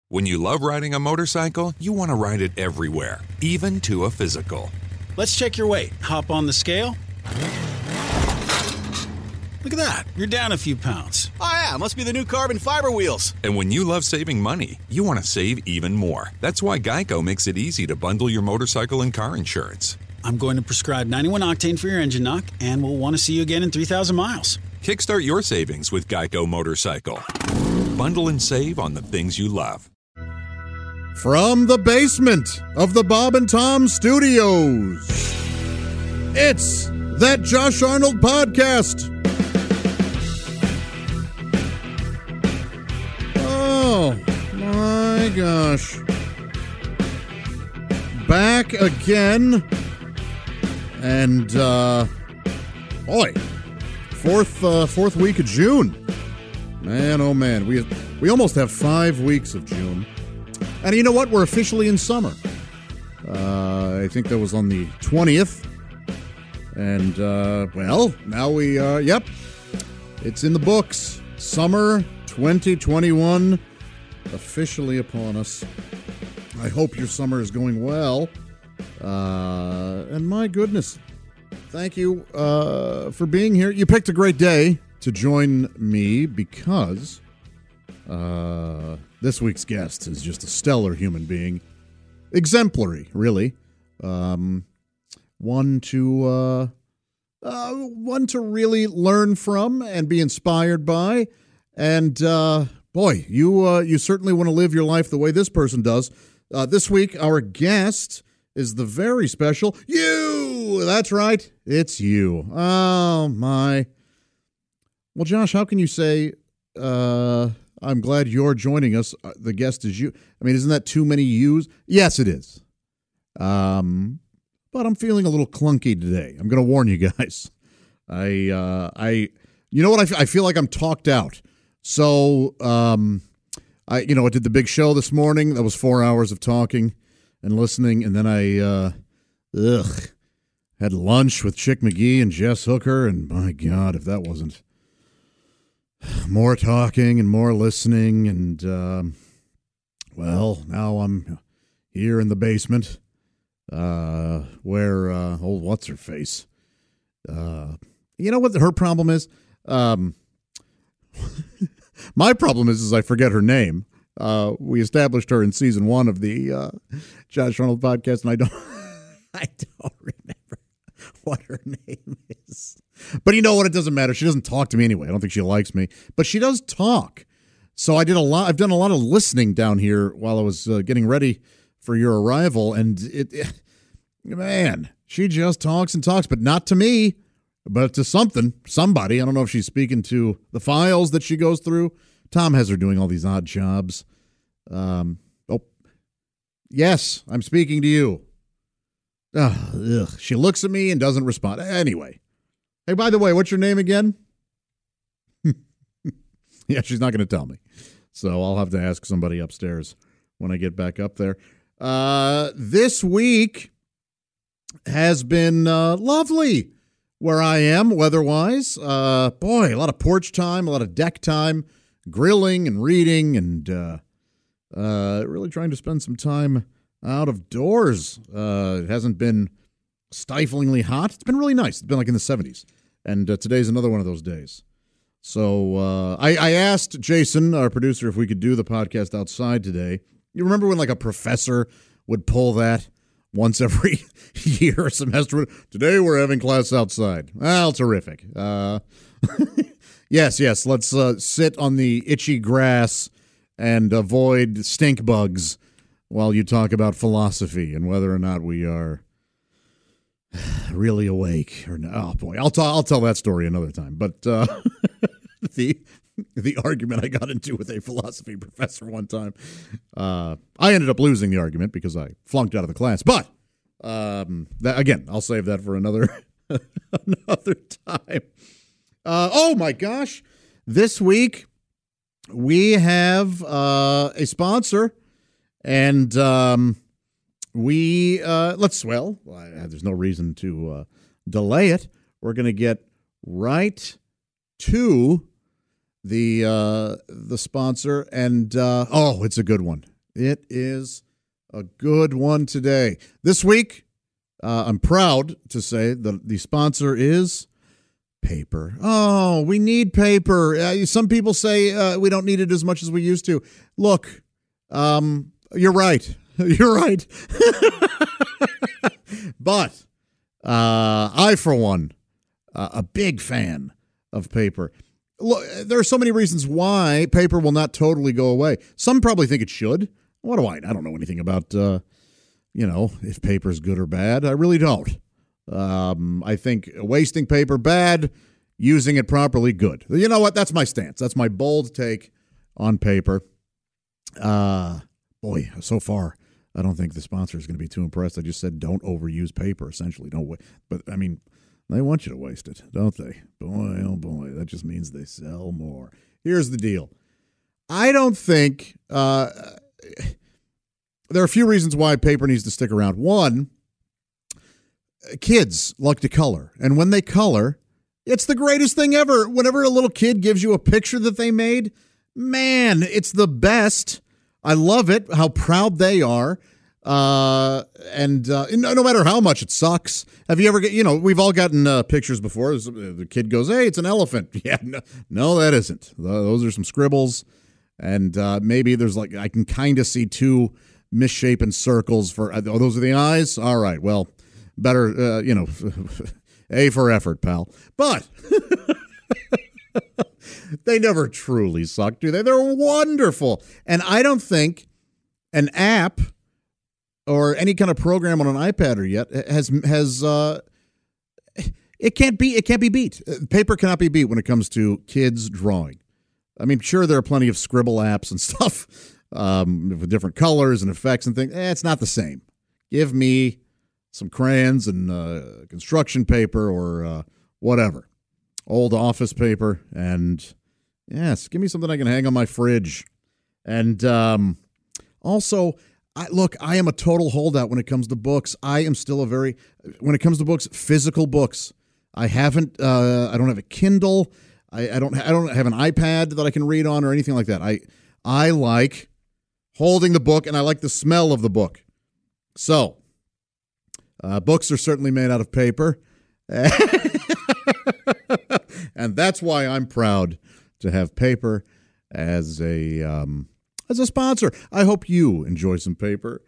When you love riding a motorcycle, you want to ride it everywhere, even to a physical. Let's check your weight. Hop on the scale. Look at that. You're down a few pounds. Oh, yeah. Must be the new carbon fiber wheels. And when you love saving money, you want to save even more. That's why Geico makes it easy to bundle your motorcycle and car insurance. I'm going to prescribe 91 octane for your engine knock, and we'll want to see you again in 3,000 miles. Kickstart your savings with Geico Motorcycle. Bundle and save on the things you love. From the basement of the Bob and Tom Studios, it's That Josh Arnold Podcast. Oh, my gosh. Back again. And, boy, fourth week of June. Man, oh man, we almost have 5 weeks of June. And you know what? We're officially in summer. I think that was on the 20th. And, well, now yep, it's in the books. Summer 2021 officially upon us. I hope your summer is going well. And my goodness, thank you for being here. You picked a great day to join me because this week's guest is just a stellar human being. Exemplary, really. One to really learn from and be inspired by. And, boy, you certainly want to live your life the way this person does. This week, our guest is the very special you. That's right. It's you. Oh, my. Well, Josh, how can you say, I'm glad you're joining us. The guest is you. I mean, isn't that too many yous? Yes, it is. But I'm feeling a little clunky today. I'm going to warn you guys. You know what? I feel like I'm talked out. So, I did the big show this morning. That was 4 hours of talking and listening. And then I, had lunch with Chick McGee and Jess Hooker. And my God, if that wasn't more talking and more listening. And, well, now I'm here in the basement, where, old what's-her-face, you know what her problem is? My problem is I forget her name. We established her in season 1 of the Josh Arnold podcast, and I don't remember what her name is. But you know what? It doesn't matter. She doesn't talk to me anyway. I don't think she likes me, but she does talk. So I've done a lot of listening down here while I was getting ready for your arrival, and man, she just talks and talks, but not to me, but to somebody. I don't know if she's speaking to the files that she goes through. Tom has her doing all these odd jobs. Yes, I'm speaking to you. She looks at me and doesn't respond. Anyway. Hey, by the way, what's your name again? Yeah, she's not going to tell me. So I'll have to ask somebody upstairs when I get back up there. This week has been lovely where I am weather-wise. Boy, a lot of porch time, a lot of deck time, grilling and reading, and really trying to spend some time out of doors. It hasn't been stiflingly hot. It's been really nice. It's been like in the 70s. And today's another one of those days. So I asked Jason, our producer, if we could do the podcast outside today. You remember when like a professor would pull that once every year or semester? Today we're having class outside. Well, terrific. Yes. Let's sit on the itchy grass and avoid stink bugs while you talk about philosophy and whether or not we are really awake or not. Oh boy, I'll tell that story another time. But the argument I got into with a philosophy professor one time, I ended up losing the argument because I flunked out of the class. But again, I'll save that for another time. Oh my gosh, this week we have a sponsor, and there's no reason to delay it. We're going to get right to the sponsor, and it's a good one. It is a good one today. This week, I'm proud to say that the sponsor is paper. Oh, we need paper. Some people say we don't need it as much as we used to. Look, you're right. You're right. But I, for one, a big fan of paper. Look, there are so many reasons why paper will not totally go away. Some probably think it should. What do I don't know anything about, if paper is good or bad. I really don't. I think wasting paper, bad. Using it properly, good. You know what? That's my stance. That's my bold take on paper. Boy, so far, I don't think the sponsor is going to be too impressed. I just said don't overuse paper, essentially. But, I mean, they want you to waste it, don't they? Boy, oh boy, that just means they sell more. Here's the deal. I don't think there are a few reasons why paper needs to stick around. One, kids like to color. And when they color, it's the greatest thing ever. Whenever a little kid gives you a picture that they made, man, it's the best. I love it, how proud they are. And no matter how much it sucks. Have you ever we've all gotten pictures before. The kid goes, hey, it's an elephant. Yeah, no, that isn't. Those are some scribbles. And maybe there's I can kind of see two misshapen circles for, those are the eyes? All right, well, better, A for effort, pal. But they never truly suck, do they? They're wonderful. And I don't think an app or any kind of program on an iPad or yet has it can't be beat. Paper cannot be beat when it comes to kids drawing. I mean, sure, there are plenty of scribble apps and stuff with different colors and effects and things. It's not the same. Give me some crayons and construction paper or whatever, old office paper, and yes, give me something I can hang on my fridge. And also, I am a total holdout when it comes to books. I am still when it comes to books, physical books. I don't have a Kindle. I don't have an iPad that I can read on or anything like that. I like holding the book, and I like the smell of the book. So, books are certainly made out of paper. And that's why I'm proud to have paper as a sponsor. I hope you enjoy some paper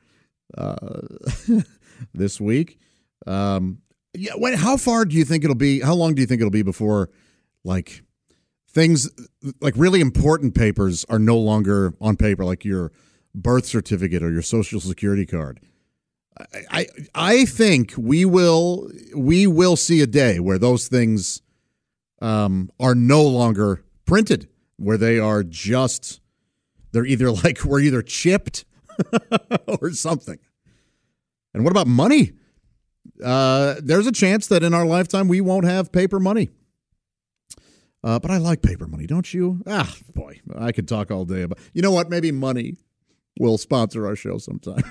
this week. How far do you think it'll be? How long do you think it'll be before things like really important papers are no longer on paper, like your birth certificate or your social security card? I think we will see a day where those things are no longer printed, where they're either we're either chipped or something. And what about money? There's a chance that in our lifetime we won't have paper money. But I like paper money, don't you? Ah, boy, I could talk all day about. You know what? Maybe money will sponsor our show sometime.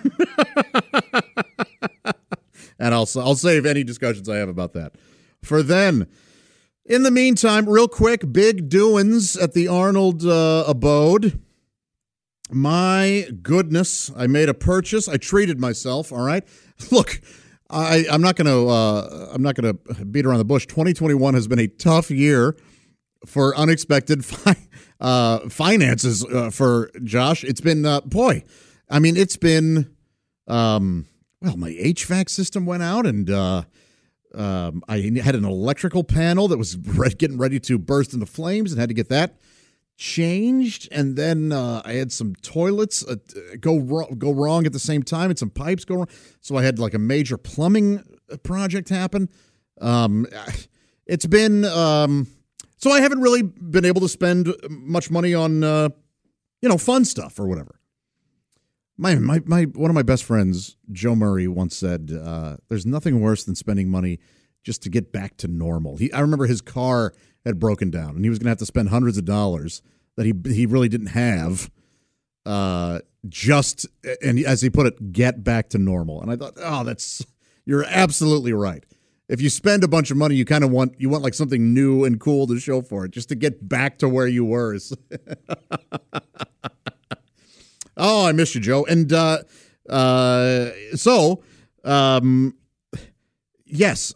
And I'll save any discussions I have about that for then. In the meantime, real quick, big doings at the Arnold abode. My goodness, I made a purchase. I treated myself. All right, look, I'm not gonna beat around the bush. 2021 has been a tough year for unexpected finances for Josh. It's been it's been my HVAC system went out, and I had an electrical panel that was getting ready to burst into flames and had to get that changed. And then I had some toilets go wrong at the same time, and some pipes go wrong. So I had a major plumbing project happen. It's been so I haven't really been able to spend much money on fun stuff or whatever. My one of my best friends, Joe Murray, once said, "There's nothing worse than spending money just to get back to normal." I remember his car had broken down, and he was going to have to spend hundreds of dollars that he really didn't have, and as he put it, get back to normal. And I thought, you're absolutely right. If you spend a bunch of money, you kind of want something new and cool to show for it, just to get back to where you were. Oh, I missed you, Joe. And yes,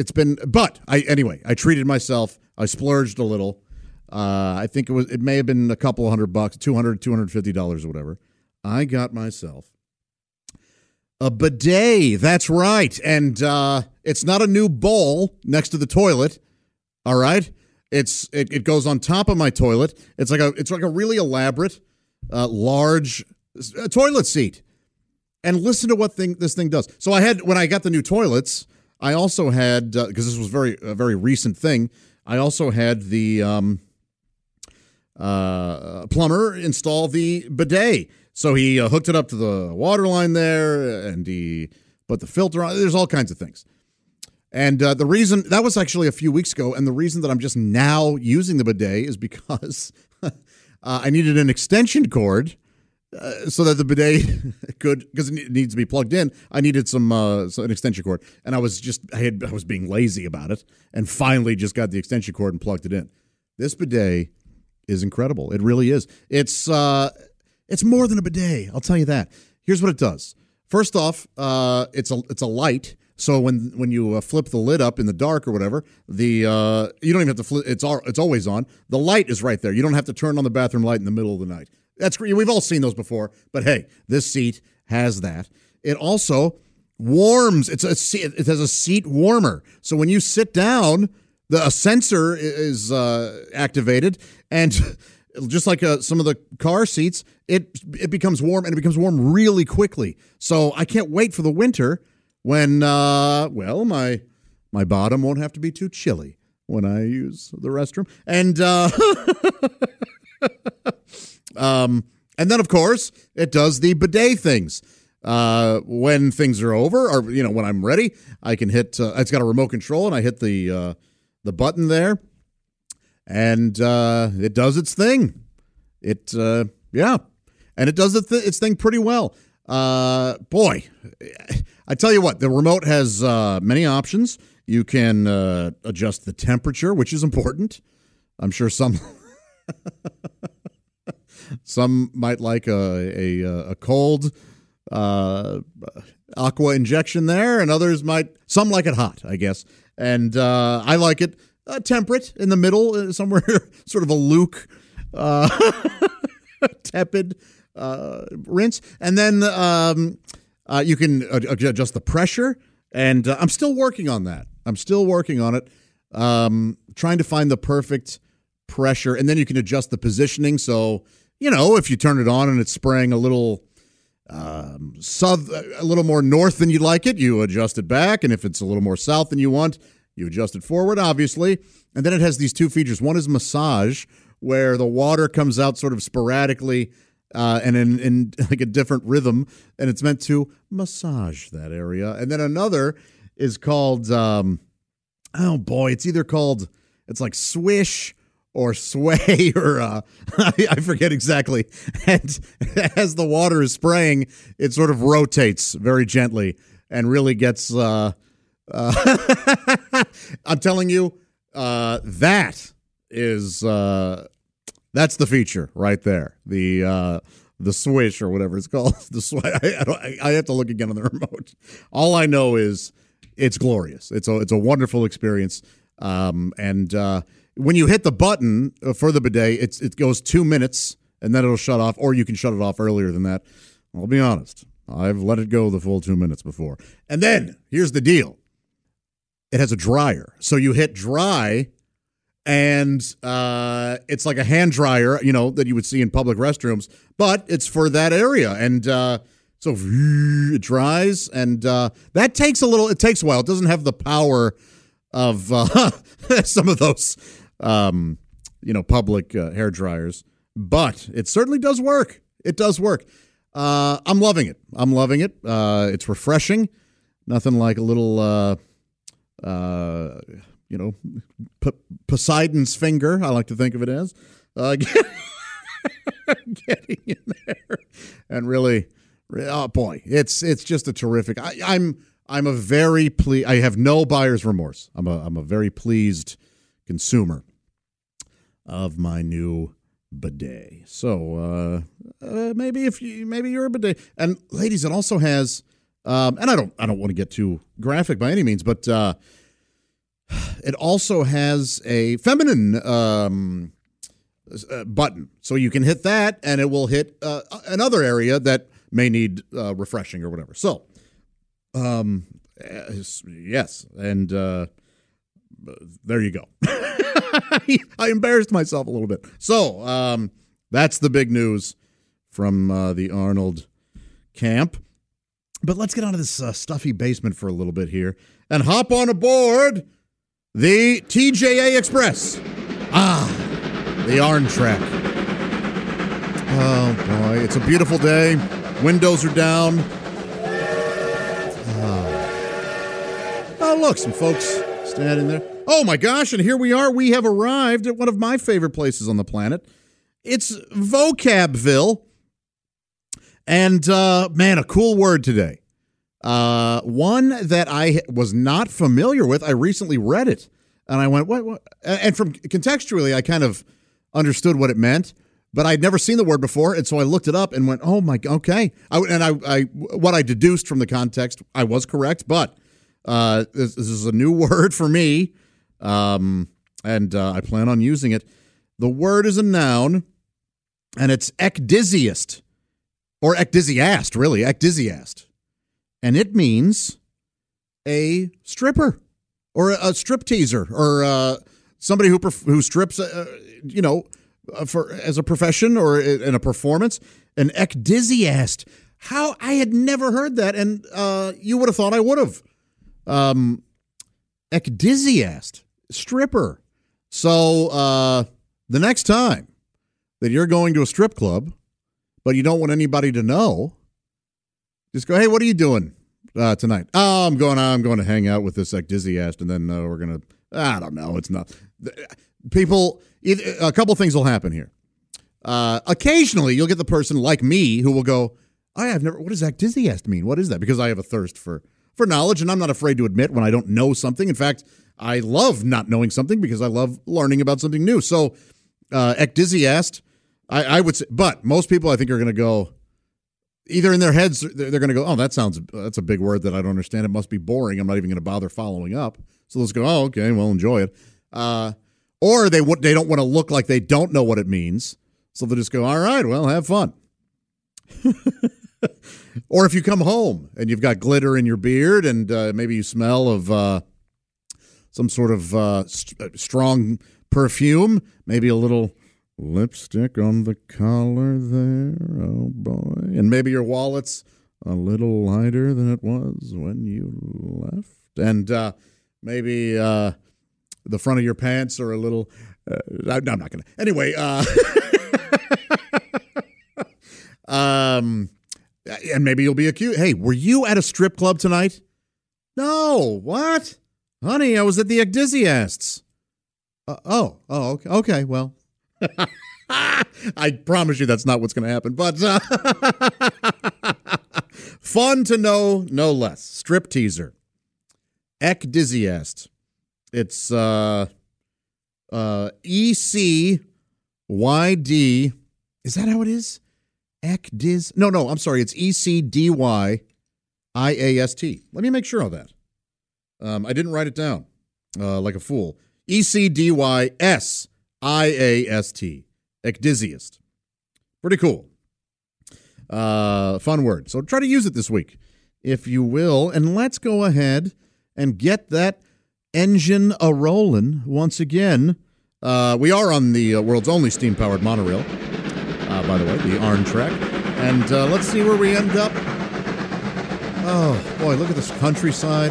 I treated myself. I splurged a little. I think it may have been a couple $100, $250 or whatever. I got myself a bidet. That's right. And it's not a new bowl next to the toilet. All right. It goes on top of my toilet. It's like a really elaborate, large toilet seat. And listen to what this thing does. So when I got the new toilets, I also had, because this was a very recent thing, I also had the plumber install the bidet. So he hooked it up to the water line there, and he put the filter on. There's all kinds of things. And the reason, that was actually a few weeks ago, and the reason that I'm just now using the bidet is because I needed an extension cord so that the bidet could, because it needs to be plugged in, I needed an extension cord. And I was being lazy about it, and finally just got the extension cord and plugged it in. This bidet is incredible. It really is. It's more than a bidet, I'll tell you that. Here's what it does. First off, it's a light. So when you flip the lid up in the dark or whatever, you don't even have to flip. It's always on. The light is right there. You don't have to turn on the bathroom light in the middle of the night. That's great. We've all seen those before. But hey, this seat has that. It also warms. It has a seat warmer. So when you sit down, a sensor is activated, and just like some of the car seats, it becomes warm, and it becomes warm really quickly. So I can't wait for the winter when my bottom won't have to be too chilly when I use the restroom. And then of course it does the bidet things. When things are over, or when I'm ready, I can hit. It's got a remote control, and I hit the button there, and it does its thing. And it does its thing pretty well. Boy, I tell you what, the remote has many options. You can adjust the temperature, which is important. I'm sure some might like a cold aqua injection there, and some like it hot, I guess. And I like it temperate in the middle, somewhere sort of a luke, tepid rinse. And then you can adjust the pressure, and I'm still working on that. I'm still working on it, trying to find the perfect pressure. And then you can adjust the positioning. So, if you turn it on and it's spraying a little a little more north than you'd like it, you adjust it back. And if it's a little more south than you want, you adjust it forward, obviously. And then it has these two features. One is massage, where the water comes out sort of sporadically and in like a different rhythm, and it's meant to massage that area. And then another is called, it's like swish or sway, or I forget exactly. And as the water is spraying, it sort of rotates very gently and really gets, I'm telling you, that's the feature right there. The swish, or whatever it's called. The sway. I have to look again on the remote. All I know is it's glorious. It's a wonderful experience. And when you hit the button for the bidet, it goes 2 minutes, and then it'll shut off, or you can shut it off earlier than that. I'll be honest. I've let it go the full 2 minutes before. And then here's the deal. It has a dryer. So you hit dry, and it's like a hand dryer, that you would see in public restrooms, but it's for that area. And so it dries, and that takes it takes a while. It doesn't have the power of some of those, public hair dryers, but it certainly does work. It does work. I'm loving it. It's refreshing. Nothing like a little, Poseidon's finger, I like to think of it as, getting in there and really, oh boy, it's just a terrific. I'm a very pleased. I have no buyer's remorse. I'm a very pleased consumer of my new bidet. So maybe you're a bidet. And ladies, it also has and I don't want to get too graphic by any means, but it also has a feminine button. So you can hit that and it will hit another area that may need refreshing or whatever. So yes, and there you go. I embarrassed myself a little bit. So that's the big news from the Arnold camp. But let's get out of this stuffy basement for a little bit here and hop on aboard the TJA Express. The Arn Track. Oh, boy. It's a beautiful day. Windows are down. Oh, look, some folks standing there. Oh, my gosh, and here we are. We have arrived at one of my favorite places on the planet. It's Vocabville. And, man, a cool word today. One that I was not familiar with. I recently read it, and I went, what? And from contextually, I kind of understood what it meant, but I'd never seen the word before, and so I looked it up and went, oh, my, okay. What I deduced from the context, I was correct, but this is a new word for me, and I plan on using it. The word is a noun, and it's ecdysiast, or ecdysiast, really, ecdysiast. And it means a stripper or a strip teaser or somebody who strips, for as a profession or in a performance. An ecdysiast. How I had never heard that, and you would have thought I would have. Ecdysiast, stripper. So the next time that you're going to a strip club, but you don't want anybody to know, just go, hey, what are you doing tonight? Oh, I'm going to hang out with this ecdysiast, and then we're going to, I don't know, it's not. People, a couple things will happen here. Occasionally, you'll get the person like me who will go, what does ecdysiast mean? What is that? Because I have a thirst for knowledge, and I'm not afraid to admit when I don't know something. In fact, I love not knowing something because I love learning about something new. So, ecdysiast, I would say, but most people I think are going to go, either in their heads, they're going to go, oh, that's a big word that I don't understand. It must be boring. I'm not even going to bother following up. So let's go, oh, okay, well, enjoy it. Or they don't want to look like they don't know what it means. So they'll just go, all right, well, have fun. Or if you come home and you've got glitter in your beard and maybe you smell of some sort of strong perfume, maybe a little lipstick on the collar there, oh boy. And maybe your wallet's a little lighter than it was when you left. And maybe the front of your pants are a little, I'm not going to. Anyway, and maybe you'll be accused. Hey, were you at a strip club tonight? No, what? Honey, I was at the ecdysiasts. Okay, well. I promise you that's not what's going to happen, but fun to know, no less. Strip teaser. Ecdysiast. It's ECYD. Is that how it is? Ecdys. No, I'm sorry. It's ECDYIAST. Let me make sure of that. I didn't write it down like a fool. ECDYSIAST. Ecdysiast. Pretty cool. Fun word. So try to use it this week, if you will. And let's go ahead and get that engine a-rolling once again. We are on the world's only steam-powered monorail, by the way, the Arn Track. And let's see where we end up. Oh, boy, look at this countryside.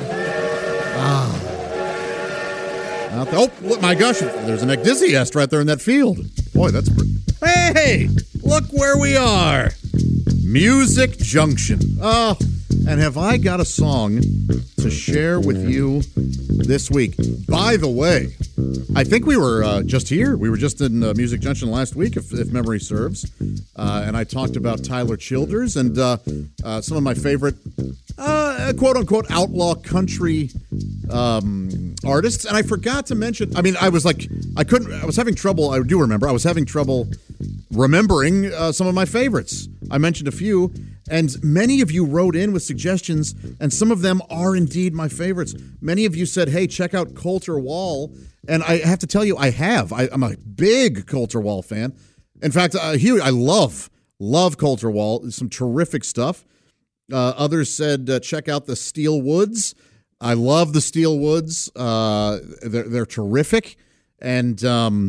Out there. Oh, look, my gosh, there's an ecdysiast right there in that field. Boy, that's pretty. Hey, look where we are. Music Junction. Oh, and have I got a song to share with you this week? By the way, I think we were just here. We were just in Music Junction last week, if memory serves. And I talked about Tyler Childers and some of my favorite quote-unquote outlaw country artists. And I forgot to mention, I was having trouble, I do remember, I was having trouble remembering some of my favorites. I mentioned a few, and many of you wrote in with suggestions, and some of them are indeed my favorites. Many of you said, hey, check out Colter Wall, and I have to tell you, I have. I'm a big Colter Wall fan. In fact, I love Colter Wall. Some terrific stuff. Others said, check out the Steel Woods. I love the Steel Woods. They're terrific. And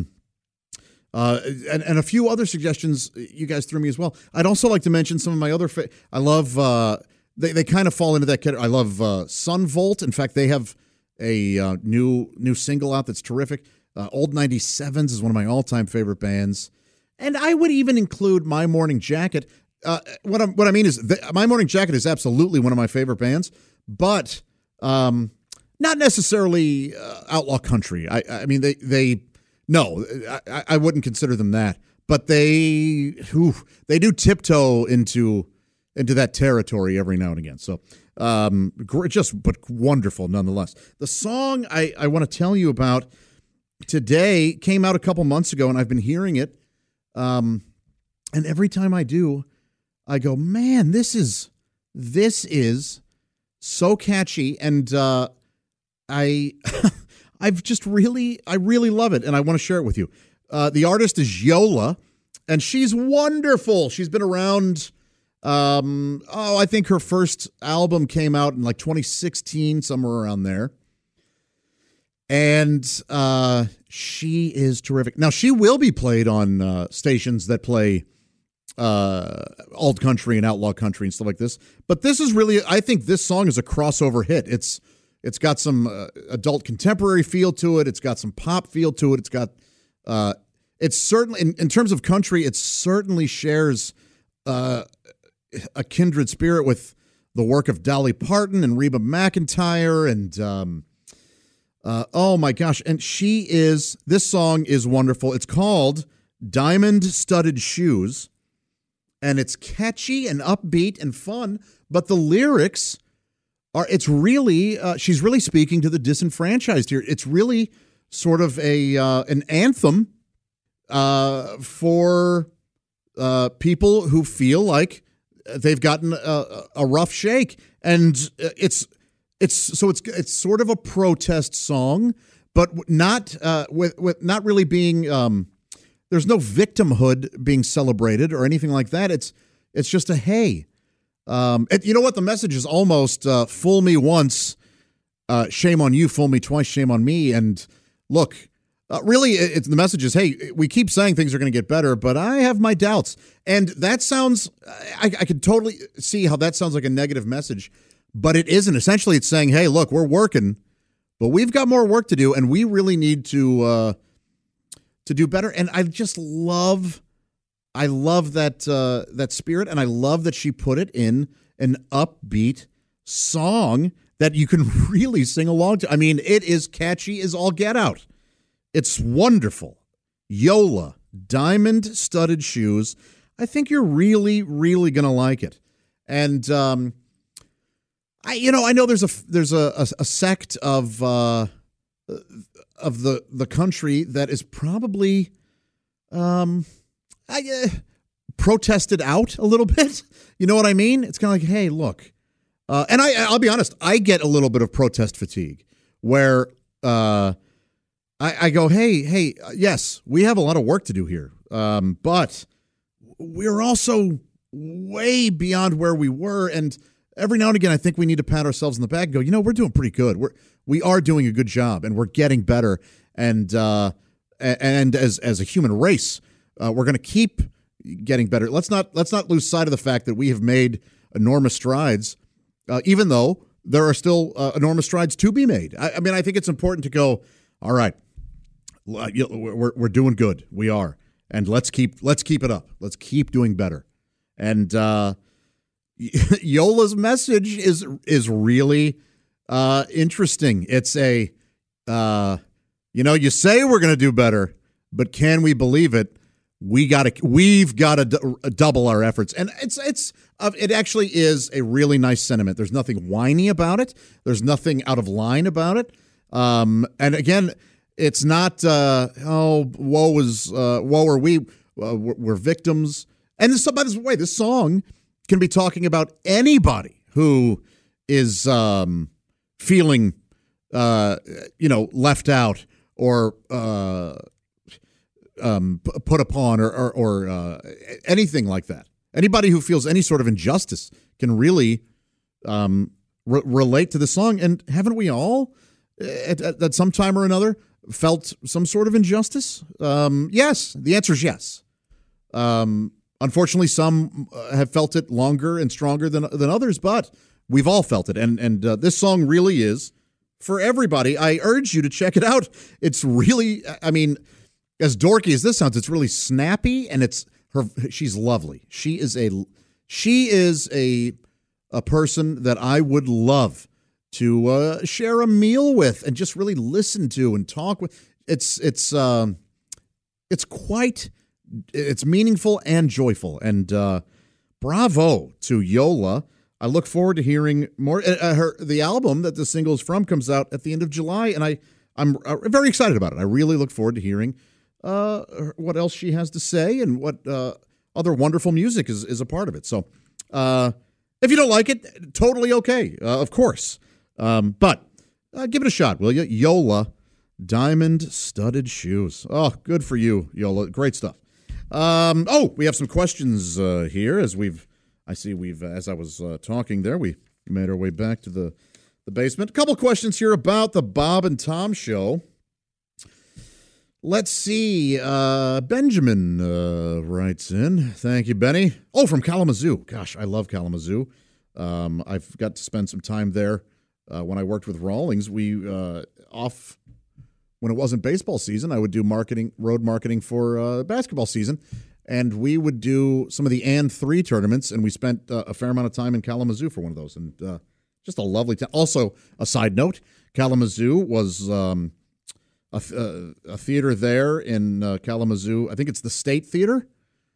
a few other suggestions you guys threw me as well. I'd also like to mention some of my other I love they kind of fall into that category. I love Sunvolt. In fact, they have a new single out that's terrific. Old 97s is one of my all-time favorite bands. And I would even include My Morning Jacket. What I mean is My Morning Jacket is absolutely one of my favorite bands, but not necessarily outlaw country. I mean no, I wouldn't consider them that, but they do tiptoe into that territory every now and again. So but wonderful nonetheless. The song I want to tell you about today came out a couple months ago, and I've been hearing it. And every time I do, I go, man, this is so catchy, and I really love it, and I want to share it with you. The artist is Yola, and she's wonderful. She's been around. I think her first album came out in like 2016, somewhere around there. And she is terrific. Now, she will be played on stations that play old country and outlaw country and stuff like this. But this is really, I think this song is a crossover hit. It's got some adult contemporary feel to it. It's got some pop feel to it. It's got, it's certainly, in terms of country, it certainly shares a kindred spirit with the work of Dolly Parton and Reba McEntire and, oh my gosh. And this song is wonderful. It's called Diamond Studded Shoes, and it's catchy and upbeat and fun, but the lyrics it's really, she's really speaking to the disenfranchised here. It's really sort of an anthem for people who feel like they've gotten a rough shake. And it's sort of a protest song, but not with not really being there's no victimhood being celebrated or anything like that. It's just a hey. You know what? The message is almost fool me once, shame on you, fool me twice, shame on me. And look, really, the message is, hey, we keep saying things are going to get better, but I have my doubts. And that sounds, I could totally see how that sounds like a negative message, but it isn't. Essentially, it's saying, hey, look, we're working, but we've got more work to do, and we really need to do better. And I love that spirit, and I love that she put it in an upbeat song that you can really sing along to. I mean, it is catchy as all get out. It's wonderful. Yola, Diamond Studded Shoes. I think you're really, really going to like it. And I know there's a sect of the country that is probably protested out a little bit. You know what I mean? It's kind of like, hey, look. And I'll be honest, I get a little bit of protest fatigue where I go, hey, yes, we have a lot of work to do here. But we're also way beyond where we were. And every now and again, I think we need to pat ourselves in the back and go, we're doing pretty good. We are doing a good job, and we're getting better. And as a human race, we're going to keep getting better. Let's not lose sight of the fact that we have made enormous strides, even though there are still enormous strides to be made. I mean, I think it's important to go, all right, we're doing good. We are. And let's keep it up. Let's keep doing better. And Yola's message is really interesting. It's you say we're going to do better, but can we believe it? We've got to double our efforts. And it actually is a really nice sentiment. There's nothing whiny about it. There's nothing out of line about it. And again, it's not woe are we. we're victims. And this, by the way, this song can be talking about anybody who is feeling, left out or put upon or anything like that. Anybody who feels any sort of injustice can really relate to the song. And haven't we all, at some time or another, felt some sort of injustice? Yes. The answer is yes. Unfortunately, some have felt it longer and stronger than others, but we've all felt it. And this song really is for everybody. I urge you to check it out. It's really, I mean, as dorky as this sounds, it's really snappy, and she's lovely. She is a person that I would love to share a meal with and just really listen to and talk with. It's meaningful and joyful. And bravo to Yola. I look forward to hearing more. The album that the single is from comes out at the end of July, and I'm very excited about it. I really look forward to hearing what else she has to say and what other wonderful music is a part of it. So if you don't like it, totally okay, of course. But give it a shot, will you? Yola, diamond-studded shoes. Oh, good for you, Yola. Great stuff. We have some questions here as I was talking there, we made our way back to the basement. A couple questions here about the Bob and Tom Show. Let's see. Benjamin writes in. Thank you, Benny. Oh, from Kalamazoo. Gosh, I love Kalamazoo. I've got to spend some time there when I worked with Rawlings. When it wasn't baseball season, I would do road marketing for basketball season, and we would do some of the AND3 tournaments, and we spent a fair amount of time in Kalamazoo for one of those, and just a lovely time. Also, a side note, Kalamazoo was a theater there in Kalamazoo. I think it's the State Theater,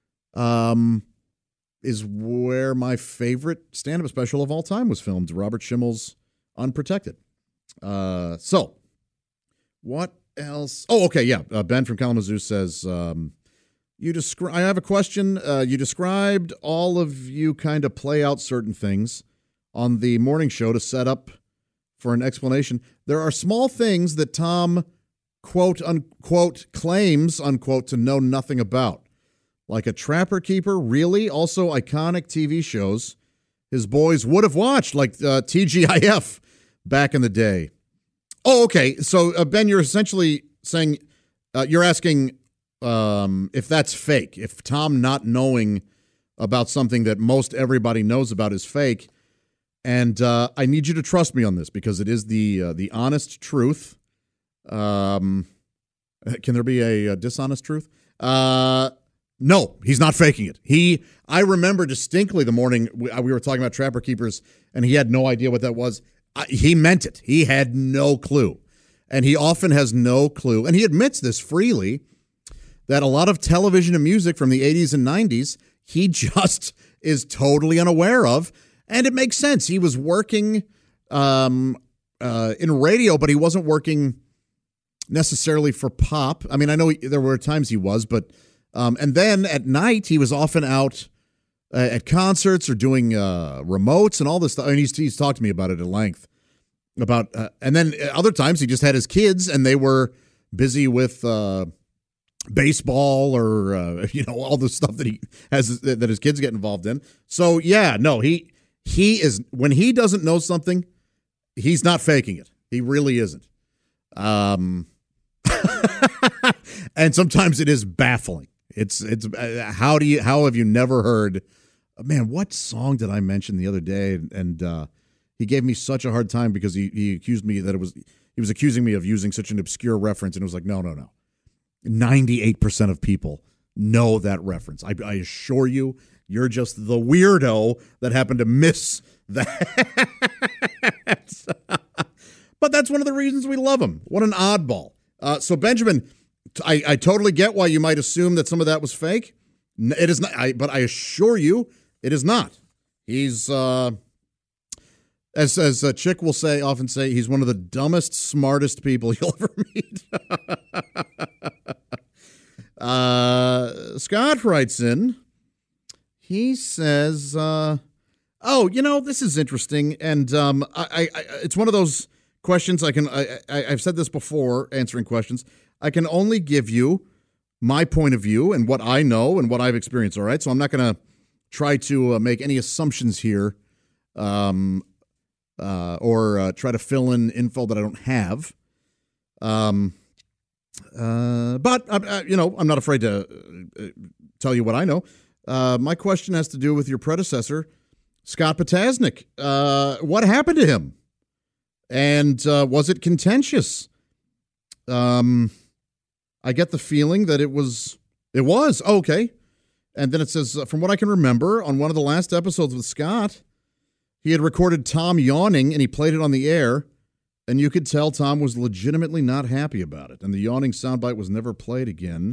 is where my favorite stand-up special of all time was filmed, Robert Schimmel's Unprotected. So, what else? Oh, okay, yeah. Ben from Kalamazoo says, I have a question. You described all of you kind of play out certain things on the morning show to set up for an explanation. There are small things that Tom, quote, unquote, claims, unquote, to know nothing about. Like a Trapper Keeper, really? Also iconic TV shows his boys would have watched, like TGIF back in the day. Oh, okay. So, Ben, you're essentially saying, you're asking if that's fake. If Tom not knowing about something that most everybody knows about is fake. And I need you to trust me on this because it is the honest truth. Can there be a dishonest truth? No, he's not faking it. I remember distinctly the morning we were talking about Trapper Keepers, and he had no idea what that was. He meant it. He had no clue. And he often has no clue. And he admits this freely, that a lot of television and music from the 80s and 90s, he just is totally unaware of. And it makes sense. He was working in radio, but he wasn't working necessarily for pop. I mean, I know there were times he was, but and then at night he was often out at concerts or doing remotes and all this stuff. I mean, he's talked to me about it at length. And then other times he just had his kids and they were busy with baseball or all the stuff that he has that his kids get involved in. So yeah, no, he is, when he doesn't know something, he's not faking it. He really isn't. And sometimes it is baffling. It's how have you never heard? Man, what song did I mention the other day? And he gave me such a hard time because he accused me that he was accusing me of using such an obscure reference, and it was like, no. 98% of people know that reference. I assure you, you're just the weirdo that happened to miss that. But that's one of the reasons we love him. What an oddball. So Benjamin, I totally get why you might assume that some of that was fake. It is not, but I assure you, it is not. He's, as Chick will often say, he's one of the dumbest, smartest people you'll ever meet. Scott writes in. He says, this is interesting. And I it's one of those questions I've said this before, answering questions. I can only give you my point of view and what I know and what I've experienced, all right? So I'm not going to try to make any assumptions here or try to fill in info that I don't have. But I'm not afraid to tell you what I know. My question has to do with your predecessor, Scott Potasnik. What happened to him? And was it contentious? I get the feeling that it was. Okay. And then it says, from what I can remember, on one of the last episodes with Scott, he had recorded Tom yawning and he played it on the air. And you could tell Tom was legitimately not happy about it. And the yawning soundbite was never played again.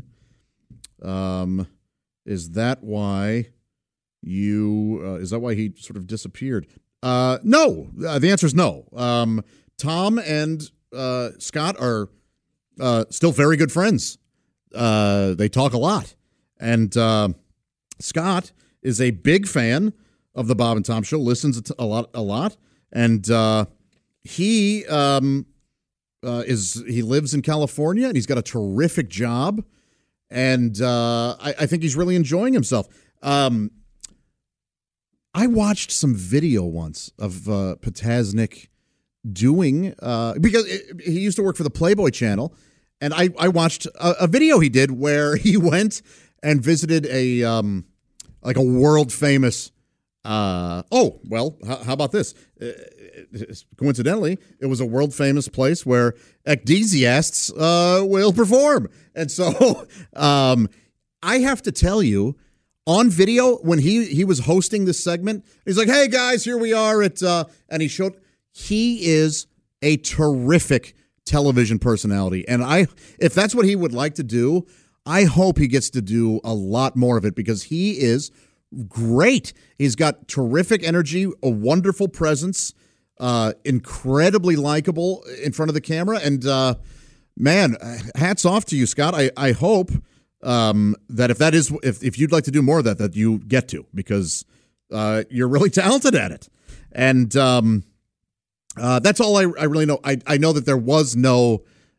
Is that why is that why he sort of disappeared? No. The answer is no. Tom and Scott are still very good friends. They talk a lot. And Scott is a big fan of the Bob and Tom Show, listens a lot. And he lives in California, and he's got a terrific job. And I think he's really enjoying himself. I watched some video once of Potasnik doing because he used to work for the Playboy Channel, and I watched a video he did where he went and visited a world famous. How about this? Coincidentally, it was a world famous place where ecdysiasts will perform, and so I have to tell you, on video when he was hosting this segment, he's like, "Hey guys, here we are at," and he showed. He is a terrific television personality, and if that's what he would like to do, I hope he gets to do a lot more of it because he is great. He's got terrific energy, a wonderful presence, incredibly likable in front of the camera, and man, hats off to you, Scott. I hope that if you'd like to do more of that you get to, because you're really talented at it, and that's all I really know. I know that there was no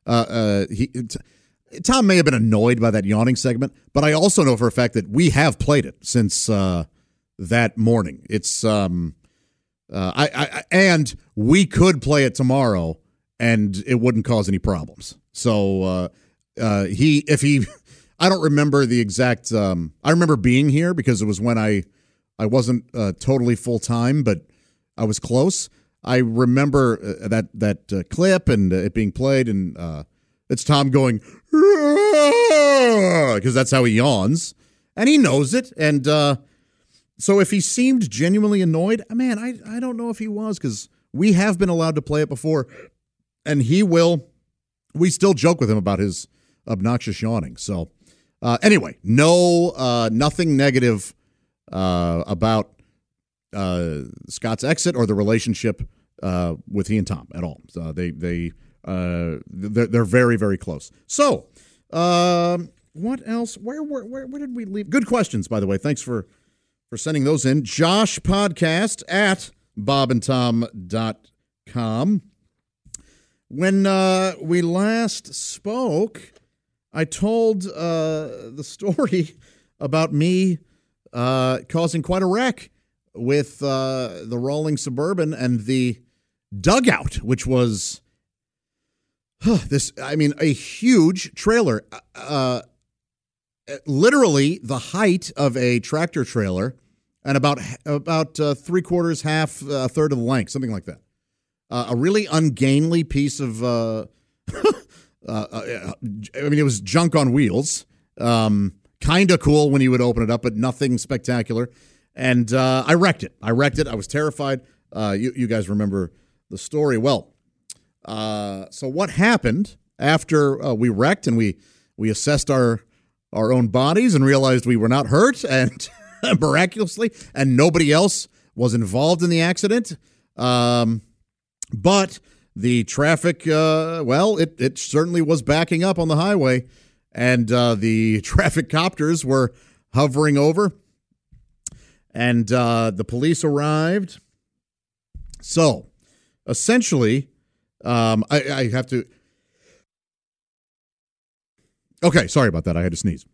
Tom may have been annoyed by that yawning segment, but I also know for a fact that we have played it since that morning. It's and we could play it tomorrow, and it wouldn't cause any problems. So I don't remember the exact. I remember being here because it was when I wasn't totally full time, but I was close. I remember that clip and it being played, and it's Tom going because that's how he yawns, and he knows it. And so if he seemed genuinely annoyed, man, I don't know if he was, because we have been allowed to play it before, and he will. We still joke with him about his obnoxious yawning. So anyway, nothing negative about Scott's exit or the relationship with he and Tom at all. So they're very, very close. So what else? Where did we leave? Good questions, by the way. Thanks for sending those in. Josh Podcast at bobandtom.com. When we last spoke, I told the story about me causing quite a wreck with the rolling Suburban and the dugout, which was a huge trailer, literally the height of a tractor trailer, and about 3/4, half, a third of the length, something like that. A really ungainly piece of, it was junk on wheels. Kind of cool when you would open it up, but nothing spectacular. And I wrecked it. I was terrified. You guys remember the story. Well, so what happened after we wrecked and we assessed our own bodies and realized we were not hurt, and miraculously, and nobody else was involved in the accident. But the traffic, it certainly was backing up on the highway. and the traffic copters were hovering over, and the police arrived. So, essentially, I have to... Okay, sorry about that. I had to sneeze.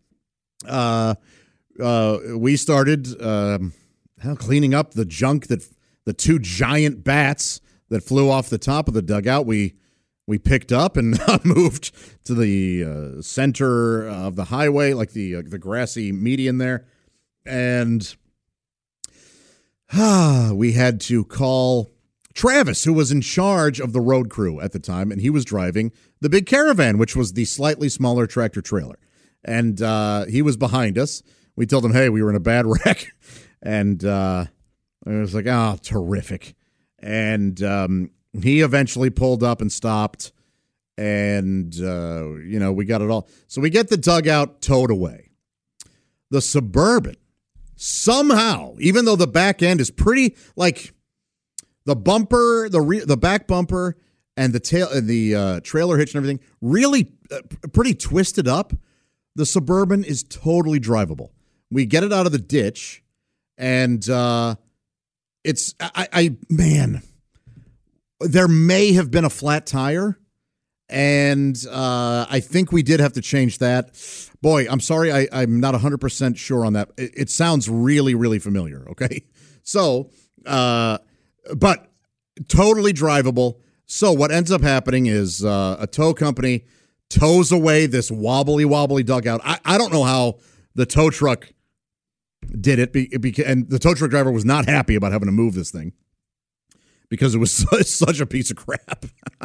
We started cleaning up the junk that the two giant bats that flew off the top of the dugout. We picked up and moved to the center of the highway, like the grassy median there, and we had to call Travis, who was in charge of the road crew at the time, and he was driving the big Caravan, which was the slightly smaller tractor trailer, and he was behind us. We told him, hey, we were in a bad wreck, and I was like, oh, terrific. And he eventually pulled up and stopped, and, we got it all. So we get the dugout towed away. The Suburban, somehow, even though the back end is pretty, like, the bumper, the back bumper, and the trailer hitch and everything, really pretty twisted up, the Suburban is totally drivable. We get it out of the ditch, and it's man, there may have been a flat tire, and I think we did have to change that. Boy, I'm sorry, I'm not 100% sure on that. It sounds really, really familiar, okay? So, but totally drivable. So what ends up happening is a tow company tows away this wobbly dugout. I don't know how the tow truck did it, and the tow truck driver was not happy about having to move this thing because it was such a piece of crap.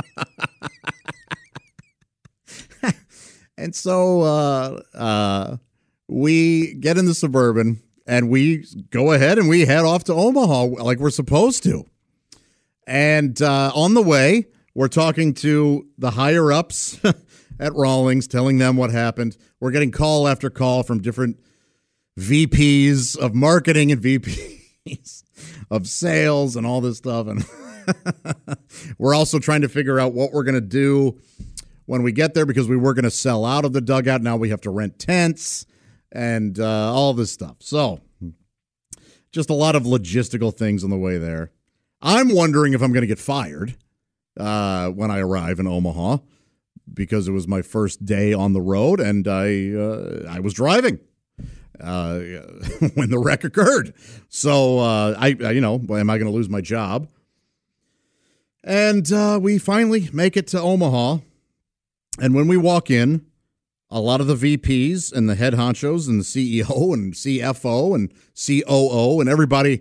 And so we get in the Suburban, and we go ahead and we head off to Omaha like we're supposed to. And on the way, we're talking to the higher-ups at Rawlings, telling them what happened. We're getting call after call from different VPs of marketing and VPs of sales and all this stuff. And we're also trying to figure out what we're going to do when we get there, because we were going to sell out of the dugout. Now we have to rent tents and all this stuff. So just a lot of logistical things on the way there. I'm wondering if I'm going to get fired when I arrive in Omaha, because it was my first day on the road, and I was driving when the wreck occurred. So am I going to lose my job? And we finally make it to Omaha, and when we walk in, a lot of the VPs and the head honchos and the CEO and CFO and COO and everybody,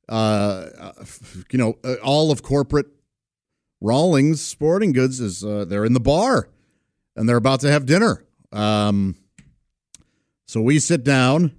all of corporate Rawlings Sporting Goods is they're in the bar, and they're about to have dinner. So we sit down,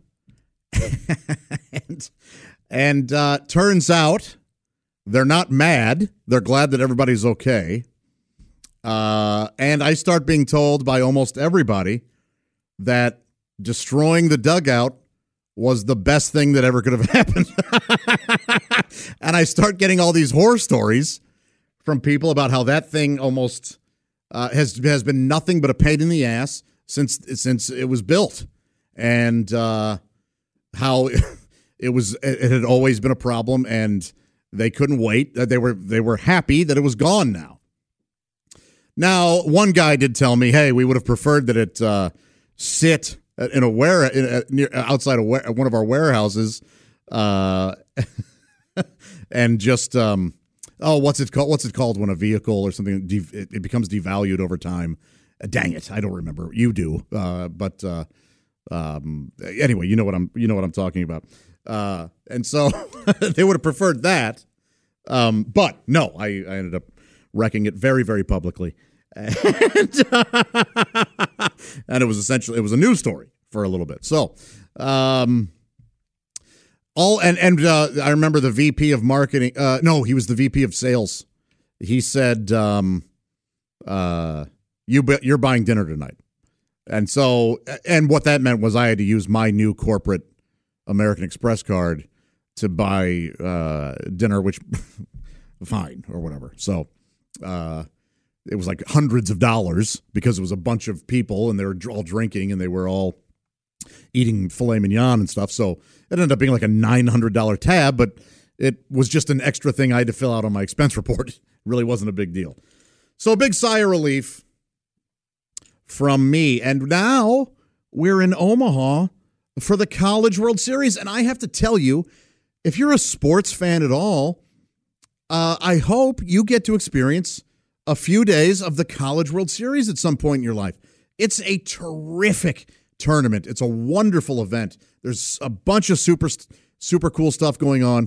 and turns out they're not mad. They're glad that everybody's okay. And I start being told by almost everybody that destroying the dugout was the best thing that ever could have happened. And I start getting all these horror stories from people about how that thing almost has been nothing but a pain in the ass since it was built, and how it had always been a problem, and they couldn't wait. They were happy that it was gone now. Now, one guy did tell me, "Hey, we would have preferred that it sit in outside of one of our warehouses, and just what's it called when a vehicle or something it becomes devalued over time? Dang it, I don't remember. You do, but anyway, you know what I'm talking about. And so they would have preferred that, but no, I ended up wrecking it very, very publicly. And it was a news story for a little bit. So, I remember the VP of marketing. No, he was the VP of sales. He said, "You're buying dinner tonight," and so, and what that meant was I had to use my new corporate American Express card to buy dinner, which fine or whatever. So, it was like hundreds of dollars because it was a bunch of people and they were all drinking and they were all eating filet mignon and stuff. So it ended up being like a $900 tab, but it was just an extra thing I had to fill out on my expense report. It really wasn't a big deal. So a big sigh of relief from me. And now we're in Omaha for the College World Series. And I have to tell you, if you're a sports fan at all, I hope you get to experience a few days of the College World Series at some point in your life. It's a terrific tournament. It's a wonderful event. There's a bunch of super cool stuff going on.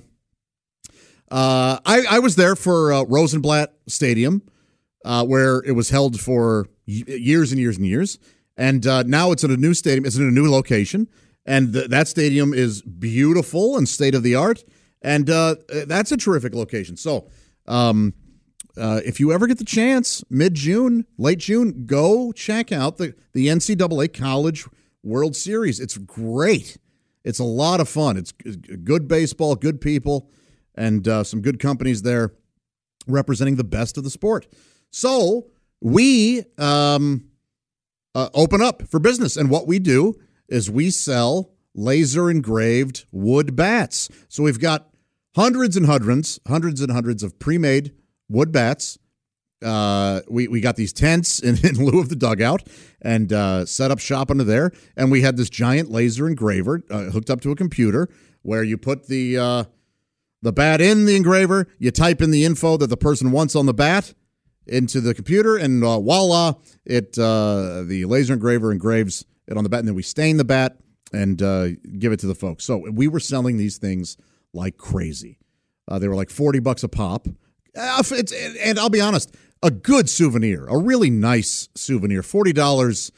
I was there for Rosenblatt Stadium, where it was held for years and years and years. And now it's at a new stadium. It's in a new location. And that stadium is beautiful and state-of-the-art. And that's a terrific location. So if you ever get the chance, mid-June, late June, go check out the NCAA College World Series. It's great. It's a lot of fun. It's good baseball, good people, and some good companies there representing the best of the sport. So we open up for business. And what we do is we sell laser engraved wood bats. So we've got hundreds and hundreds of pre-made wood bats. We got these tents in lieu of the dugout and set up shop under there. And we had this giant laser engraver hooked up to a computer where you put the bat in the engraver, you type in the info that the person wants on the bat into the computer, and voila, the laser engraver engraves it on the bat, and then we stain the bat and give it to the folks. So we were selling these things like crazy. They were like $40 a pop. And I'll be honest, a good souvenir, a really nice souvenir. $40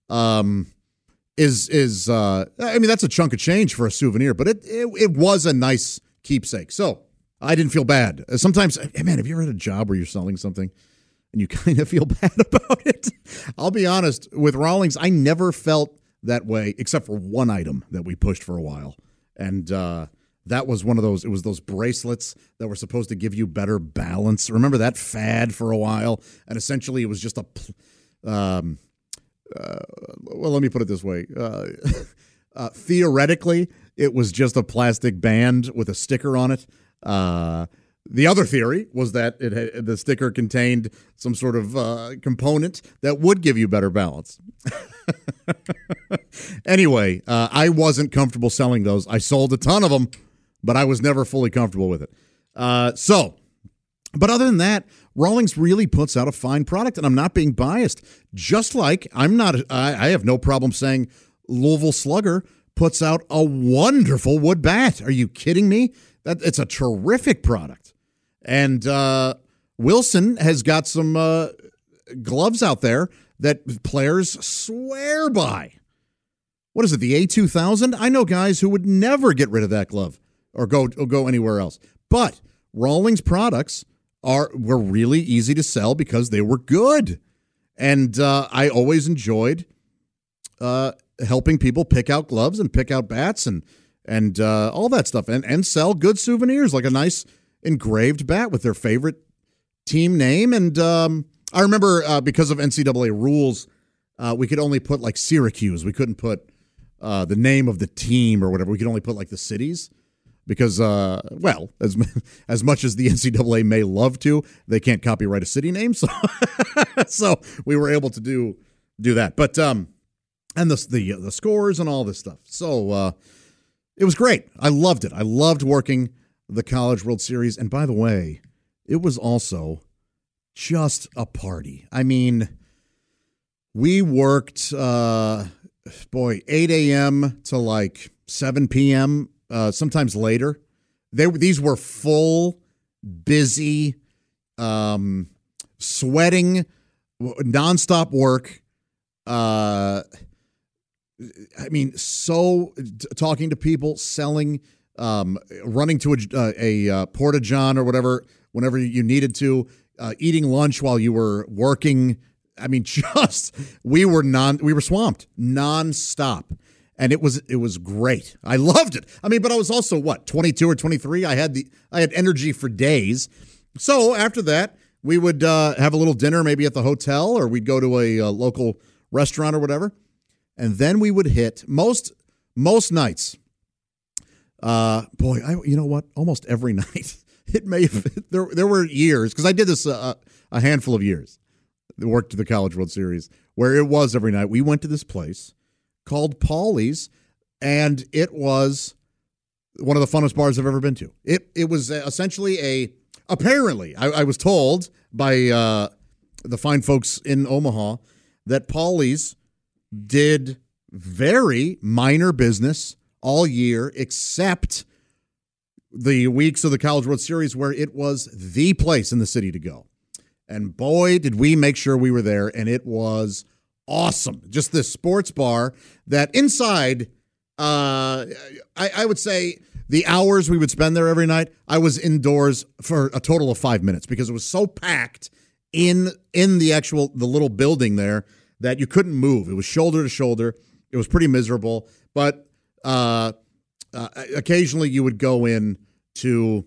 is I mean, that's a chunk of change for a souvenir, but it was a nice keepsake. So I didn't feel bad. Sometimes, man, have you ever had a job where you're selling something and you kind of feel bad about it? I'll be honest, with Rawlings, I never felt that way except for one item that we pushed for a while. And that was one of those. It was those bracelets that were supposed to give you better balance. Remember that fad for a while? And essentially it was just well, let me put it this way. Theoretically, it was just a plastic band with a sticker on it. The other theory was that the sticker contained some sort of component that would give you better balance. Anyway, I wasn't comfortable selling those. I sold a ton of them, but I was never fully comfortable with it. But other than that, Rawlings really puts out a fine product, and I'm not being biased. Just like I have no problem saying Louisville Slugger puts out a wonderful wood bat. Are you kidding me? It's a terrific product. And Wilson has got some gloves out there that players swear by. What is it, the A2000? I know guys who would never get rid of that glove or go anywhere else. But Rawlings products were really easy to sell because they were good. And I always enjoyed helping people pick out gloves and pick out bats and all that stuff and sell good souvenirs like a nice engraved bat with their favorite team name. And I remember because of NCAA rules, we could only put like Syracuse. We couldn't put the name of the team or whatever. We could only put like the cities because, well, as much as the NCAA may love to, they can't copyright a city name. So, so we were able to do that. But and the scores and all this stuff. So it was great. I loved it. I loved working the College World Series. And by the way, it was also just a party. I mean, we worked, 8 a.m. to like 7 p.m., sometimes later. These were full, busy, sweating, nonstop work. I mean, talking to people, selling, running to a Porta-John or whatever, whenever you needed to, eating lunch while you were working. I mean, we were swamped nonstop. And it was great. I loved it. I mean, but I was also 22 or 23. I had energy for days. So after that, we would have a little dinner maybe at the hotel, or we'd go to a local restaurant or whatever. And then we would hit most nights. You know what? Almost every night. It may have, there were years, because I did this a handful of years. I worked at the College World Series, where it was every night. We went to this place called Paulie's, and it was one of the funnest bars I've ever been to. It was essentially apparently, I was told by the fine folks in Omaha that Paulie's did very minor business all year, except the weeks of the College World Series where it was the place in the city to go. And boy, did we make sure we were there, and it was awesome. Just this sports bar that inside, I would say the hours we would spend there every night, I was indoors for a total of 5 minutes because it was so packed in the little building there that you couldn't move. It was shoulder to shoulder. It was pretty miserable. But occasionally you would go in to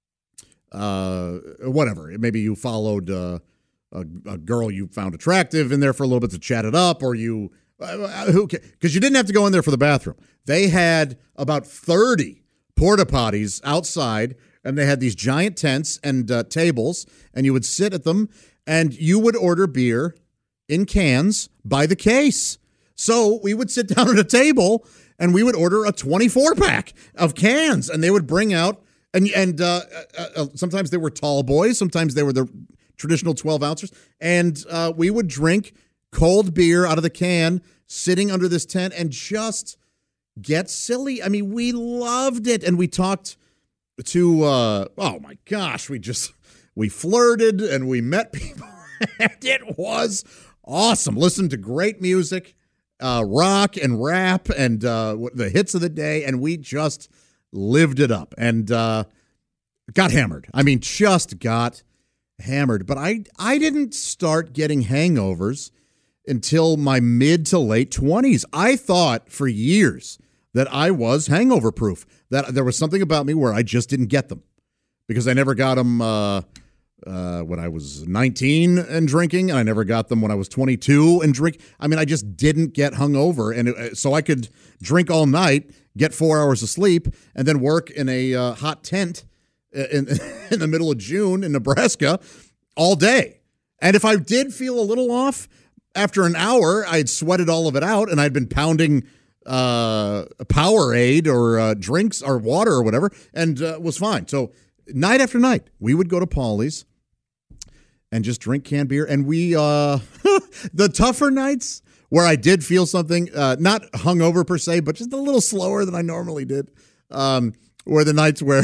whatever. Maybe you followed a girl you found attractive in there for a little bit to chat it up, or you because you didn't have to go in there for the bathroom. They had about 30 porta potties outside, and they had these giant tents and tables, and you would sit at them, and you would order beer in cans by the case. So we would sit down at a table, and we would order a 24-pack of cans, and they would bring out, and sometimes they were tall boys, sometimes they were the traditional 12-ouncers, and we would drink cold beer out of the can, sitting under this tent, and just get silly. I mean, we loved it, and we talked to, oh my gosh, we flirted, and we met people, and it was awesome. Listened to great music, rock and rap, and the hits of the day, and we just lived it up, and got hammered. I mean, just got hammered. But I didn't start getting hangovers until my mid to late 20s. I thought for years that I was hangover proof, that there was something about me where I just didn't get them because I never got them when I was 19 and drinking, and I never got them when I was 22 and drink. I mean, I just didn't get hungover, and so I could drink all night, get 4 hours of sleep, and then work in a hot tent in the middle of June in Nebraska all day. And if I did feel a little off, after an hour, I'd sweated all of it out, and I'd been pounding Powerade or drinks or water or whatever, and was fine. So night after night, we would go to Paulie's and just drink canned beer. And we, the tougher nights where I did feel something, not hungover per se, but just a little slower than I normally did, were the nights where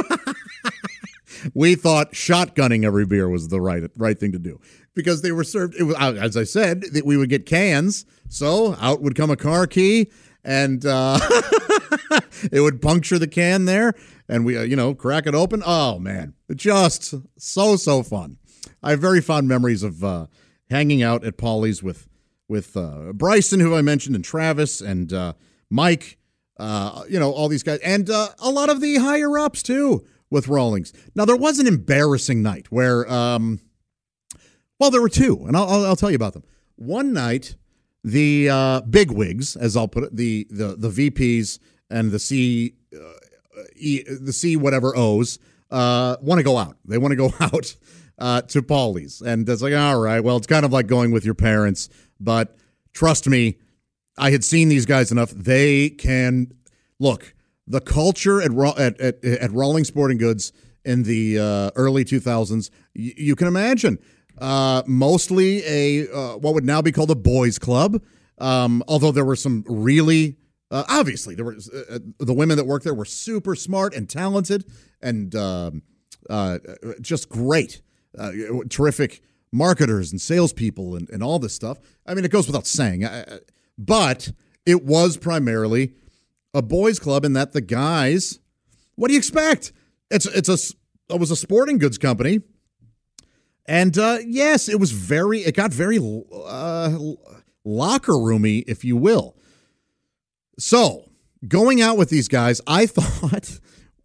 we thought shotgunning every beer was the right thing to do. Because they were served, it was, as I said, that we would get cans, so out would come a car key, and it would puncture the can there, and we, crack it open. Oh, man, just so fun. I have very fond memories of hanging out at Paulie's with Bryson, who I mentioned, and Travis, and Mike, all these guys, and a lot of the higher-ups, too, with Rawlings. Now, there was an embarrassing night where... well, there were two, and I'll tell you about them. One night, the bigwigs, as I'll put it, the VPs and the C whatever O's want to go out. They want to go out to Paulie's, and it's like, all right, well, it's kind of like going with your parents, but trust me, I had seen these guys enough. They can look. The culture at Rawlings Sporting Goods in the early 2000s, you can imagine. Mostly what would now be called a boys' club. Although there were some really, obviously, there were the women that worked there were super smart and talented and just great, terrific marketers and salespeople and all this stuff. I mean, it goes without saying, but it was primarily a boys' club in that the guys. What do you expect? It was a sporting goods company. And yes, it got very locker roomy, if you will. So going out with these guys, I thought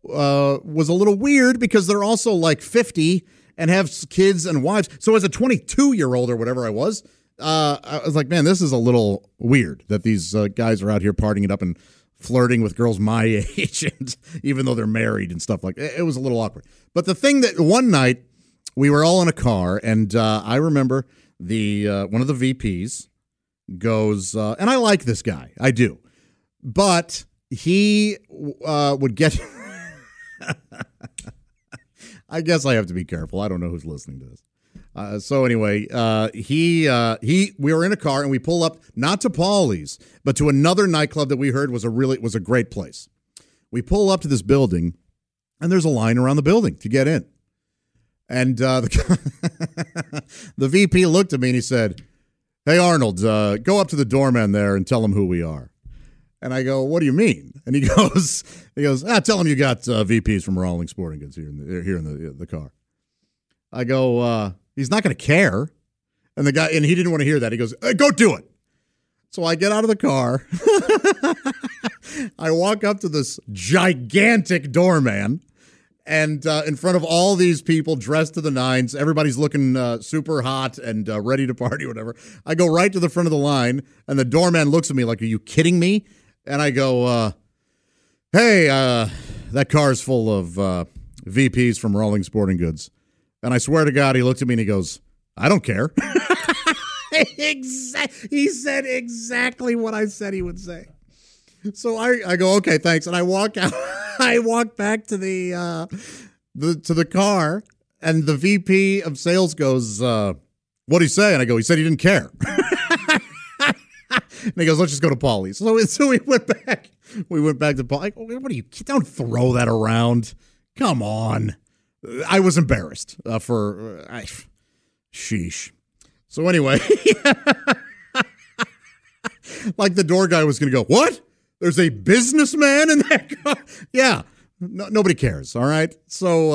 was a little weird because they're also like 50 and have kids and wives. So as a 22-year-old or whatever I was like, man, this is a little weird that these guys are out here partying it up and flirting with girls my age, and even though they're married and stuff like that. It was a little awkward. But the thing that one night we were all in a car, and I remember one of the VPs goes, and I like this guy, I do, but he would get. I guess I have to be careful. I don't know who's listening to this. So anyway, we were in a car and we pull up not to Paulie's, but to another nightclub that we heard was a great place. We pull up to this building, and there's a line around the building to get in. And the VP looked at me and he said, "Hey Arnold, go up to the doorman there and tell him who we are." And I go, "What do you mean?" And he goes, "Tell him you got VPs from Rawlings Sporting Goods here in the car." I go, "He's not going to care." And he didn't want to hear that. He goes, "Go do it." So I get out of the car. I walk up to this gigantic doorman, and in front of all these people dressed to the nines, everybody's looking super hot and ready to party or whatever. I go right to the front of the line, and the doorman looks at me like, "Are you kidding me?" And I go, "Hey, that car's full of VPs from Rawlings Sporting Goods." And I swear to God, he looked at me and he goes, "I don't care." He said exactly what I said he would say. So I go, "Okay, thanks." And I walk out. I walk back to the car, and the VP of sales goes, "What'd he say?" And I go, "He said he didn't care." And he goes, "Let's just go to Paulie's." So we went back. We went back to Paulie's. What do you? Don't throw that around. Come on. I was embarrassed sheesh. So anyway, like the door guy was going to go, "What? There's a businessman in that car?" Yeah. Nobody cares. All right. So,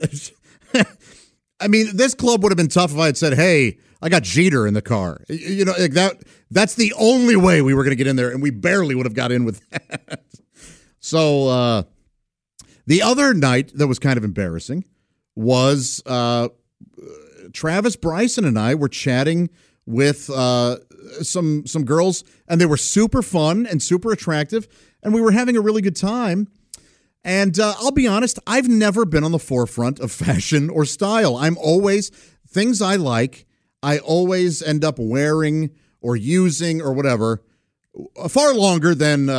I mean, this club would have been tough if I had said, "Hey, I got Jeter in the car." You know, like that's the only way we were going to get in there, and we barely would have got in with that. So, the other night that was kind of embarrassing was Travis Bryson and I were chatting with some girls, and they were super fun and super attractive, and we were having a really good time. And I'll be honest, I've never been on the forefront of fashion or style. I'm always, things I like, I always end up wearing or using or whatever far longer than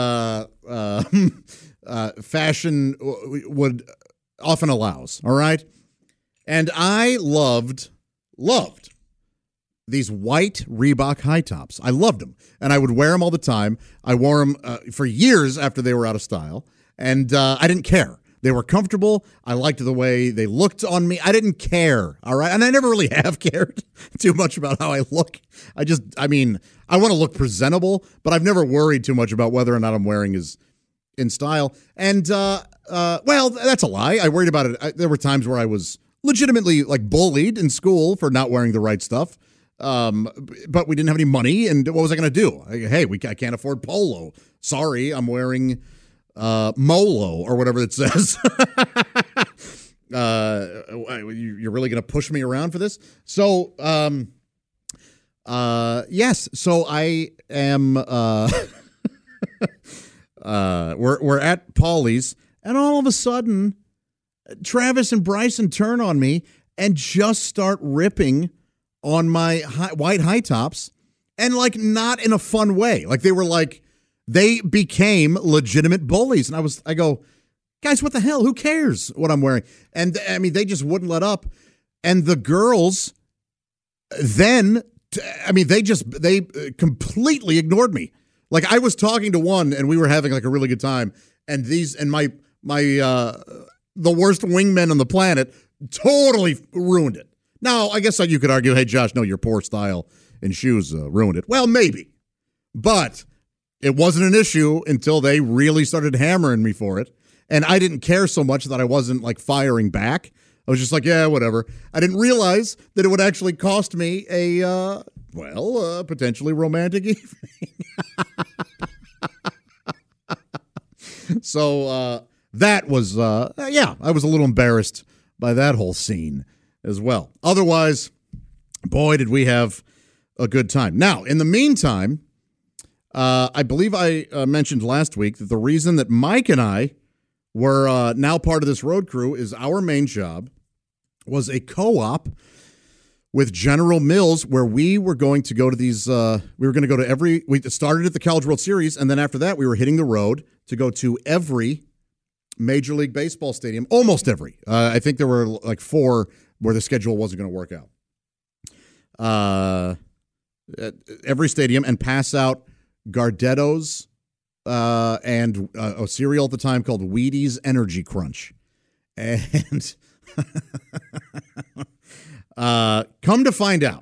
fashion would often allows, all right? And I loved these white Reebok high tops. I loved them, and I would wear them all the time. I wore them for years after they were out of style, and I didn't care. They were comfortable. I liked the way they looked on me. I didn't care, all right? And I never really have cared too much about how I look. I want to look presentable, but I've never worried too much about whether or not I'm wearing is in style. And, well, that's a lie. I worried about it. There were times where I was legitimately like bullied in school for not wearing the right stuff. But we didn't have any money, and what was I going to do? I can't afford polo. Sorry, I'm wearing Molo or whatever it says. You're really going to push me around for this? So, yes. So I am. We're at Paulie's, and all of a sudden, Travis and Bryson turn on me and just start ripping on my white high tops, and like not in a fun way. Like they became legitimate bullies. And I go, "Guys, what the hell? Who cares what I'm wearing?" And I mean, they just wouldn't let up. And the girls then, they completely ignored me. Like I was talking to one and we were having like a really good time. And my the worst wingmen on the planet totally ruined it. Now, I guess you could argue, "Hey, Josh, no, your poor style in shoes ruined it." Well, maybe. But it wasn't an issue until they really started hammering me for it. And I didn't care so much that I wasn't like firing back. I was just like, yeah, whatever. I didn't realize that it would actually cost me a potentially romantic evening. So that was, I was a little embarrassed by that whole scene as well. Otherwise, boy, did we have a good time. Now, in the meantime, I believe I mentioned last week that the reason that Mike and I were now part of this road crew is our main job was a co-op with General Mills, where we were going to go to these, we were going to go to we started at the College World Series, and then after that, we were hitting the road to go to every Major League Baseball stadium, almost every. I think there were like 4 where the schedule wasn't going to work out. At every stadium, and pass out Gardetto's and a cereal at the time called Wheaties Energy Crunch. And come to find out,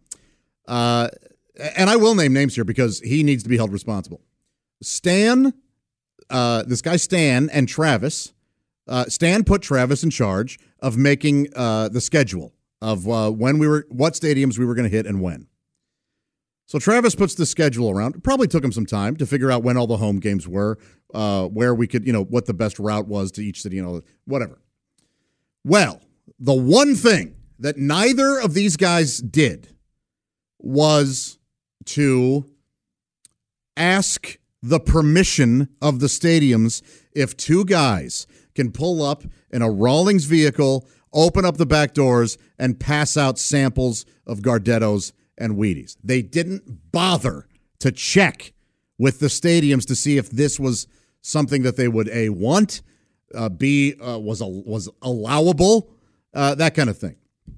and I will name names here because he needs to be held responsible. Stan, this guy Stan and Travis, Stan put Travis in charge of making the schedule of what stadiums we were going to hit and when. So Travis puts the schedule around. It probably took him some time to figure out when all the home games were, where we could, what the best route was to each city and all that, whatever. Well, the one thing that neither of these guys did was to ask the permission of the stadiums if 2 guys can pull up in a Rawlings vehicle, open up the back doors, and pass out samples of Gardetto's and Wheaties. They didn't bother to check with the stadiums to see if this was something that they would A, want, B, was allowable, that kind of thing.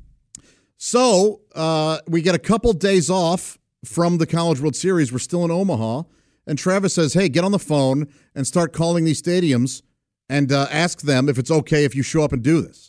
So we get a couple days off from the College World Series. We're still in Omaha, and Travis says, hey, get on the phone and start calling these stadiums and ask them if it's okay if you show up and do this.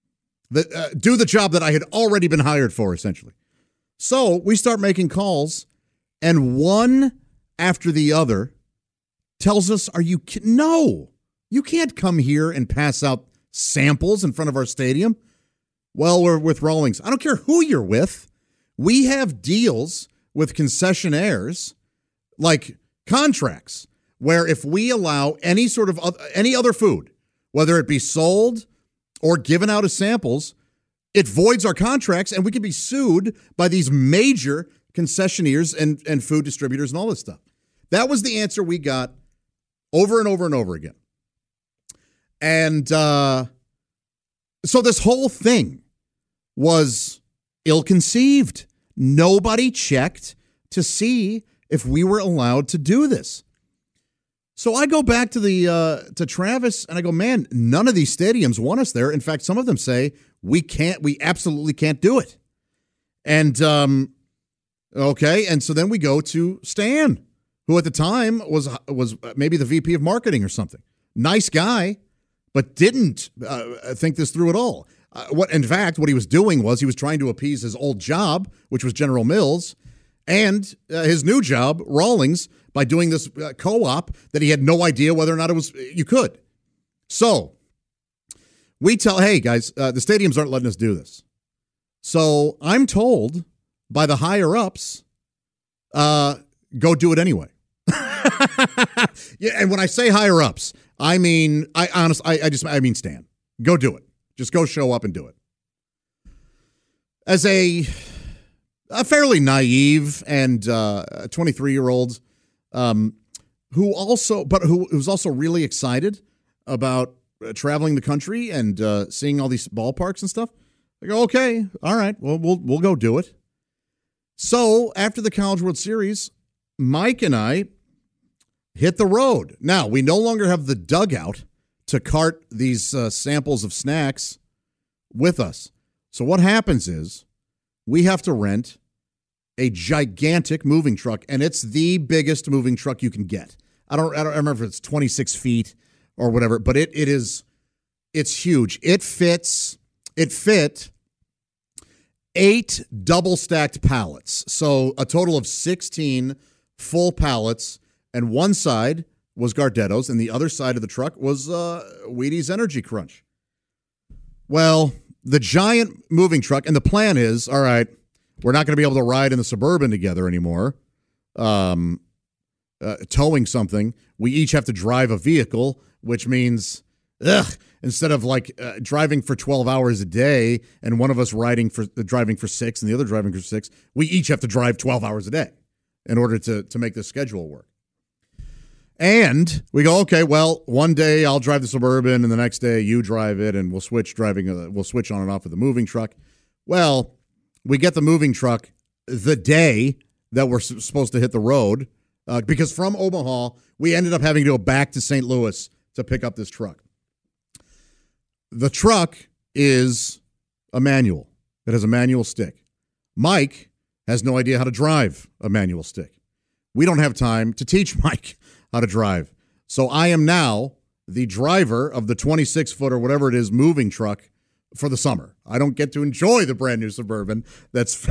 Do the job that I had already been hired for, essentially. So we start making calls, and one after the other tells us, no, you can't come here and pass out samples in front of our stadium. Well, we're with Rawlings. I don't care who you're with. We have deals with concessionaires, like contracts, where if we allow any sort of any other food, whether it be sold or given out as samples, it voids our contracts, and we can be sued by these major concessionaires and food distributors and all this stuff. That was the answer we got over and over and over again. And so this whole thing was ill-conceived. Nobody checked to see if we were allowed to do this. So I go back to Travis and I go, man, none of these stadiums want us there. In fact, some of them say we absolutely can't do it. And okay, and so then we go to Stan, who at the time was maybe the VP of marketing or something. Nice guy, but didn't think this through at all. What he was doing was he was trying to appease his old job, which was General Mills, and his new job, Rawlings, by doing this co-op that he had no idea whether or not you could. So we tell, hey, guys, the stadiums aren't letting us do this. So I'm told by the higher-ups, go do it anyway. Yeah, and when I say higher-ups, I mean, I mean Stan. Go do it. Just go show up and do it. As a fairly naive and 23-year-old who was also really excited about traveling the country and seeing all these ballparks and stuff, I go, okay, all right, well, we'll go do it. So after the College World Series, Mike and I hit the road. Now, we no longer have the dugout to cart these samples of snacks with us. So what happens is we have to rent a gigantic moving truck, and it's the biggest moving truck you can get. I don't remember if it's 26 feet or whatever, but it's huge. It fit 8 double-stacked pallets, so a total of 16 full pallets, and one side was Gardetto's, and the other side of the truck was Wheaties Energy Crunch. Well, the giant moving truck, and the plan is, all right, we're not going to be able to ride in the Suburban together anymore, towing something. We each have to drive a vehicle, which means Instead of like driving for 12 hours a day and one of us driving for 6 and the other driving for 6, we each have to drive 12 hours a day in order to make the schedule work. And we go, okay, well, one day I'll drive the Suburban and the next day you drive it and we'll switch on and off with the moving truck. Well, we get the moving truck the day that we're supposed to hit the road because from Omaha, we ended up having to go back to St. Louis to pick up this truck. The truck is a manual. It has a manual stick. Mike has no idea how to drive a manual stick. We don't have time to teach Mike how to drive. So I am now the driver of the 26-foot or whatever it is moving truck for the summer. I don't get to enjoy the brand new Suburban. That's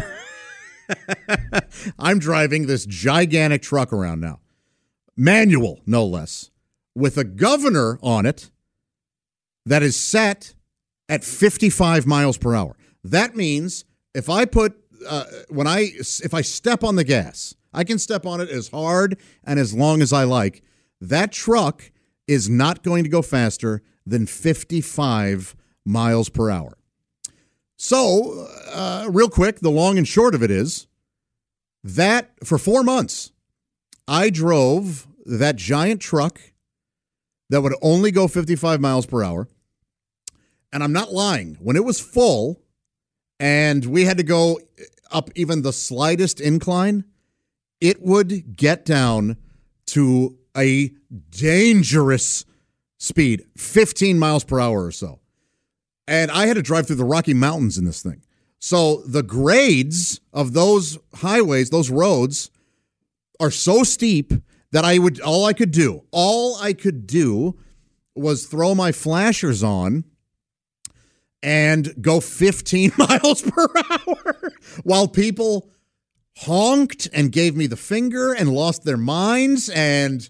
I'm driving this gigantic truck around now. Manual, no less, with a governor on it that is set at 55 miles per hour. That means if I if I step on the gas, I can step on it as hard and as long as I like. That truck is not going to go faster than 55 miles per hour. So, real quick, the long and short of it is that for 4 months, I drove that giant truck that would only go 55 miles per hour. And I'm not lying. When it was full and we had to go up even the slightest incline, it would get down to a dangerous speed, 15 miles per hour or so. And I had to drive through the Rocky Mountains in this thing. So the grades of those highways, those roads, are so steep that all I could do was throw my flashers on and go 15 miles per hour while people honked and gave me the finger and lost their minds. And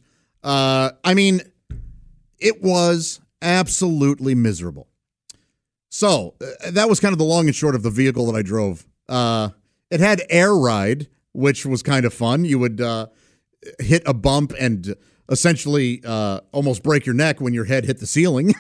it was absolutely miserable. So that was kind of the long and short of the vehicle that I drove. It had air ride, which was kind of fun. You would hit a bump and essentially almost break your neck when your head hit the ceiling.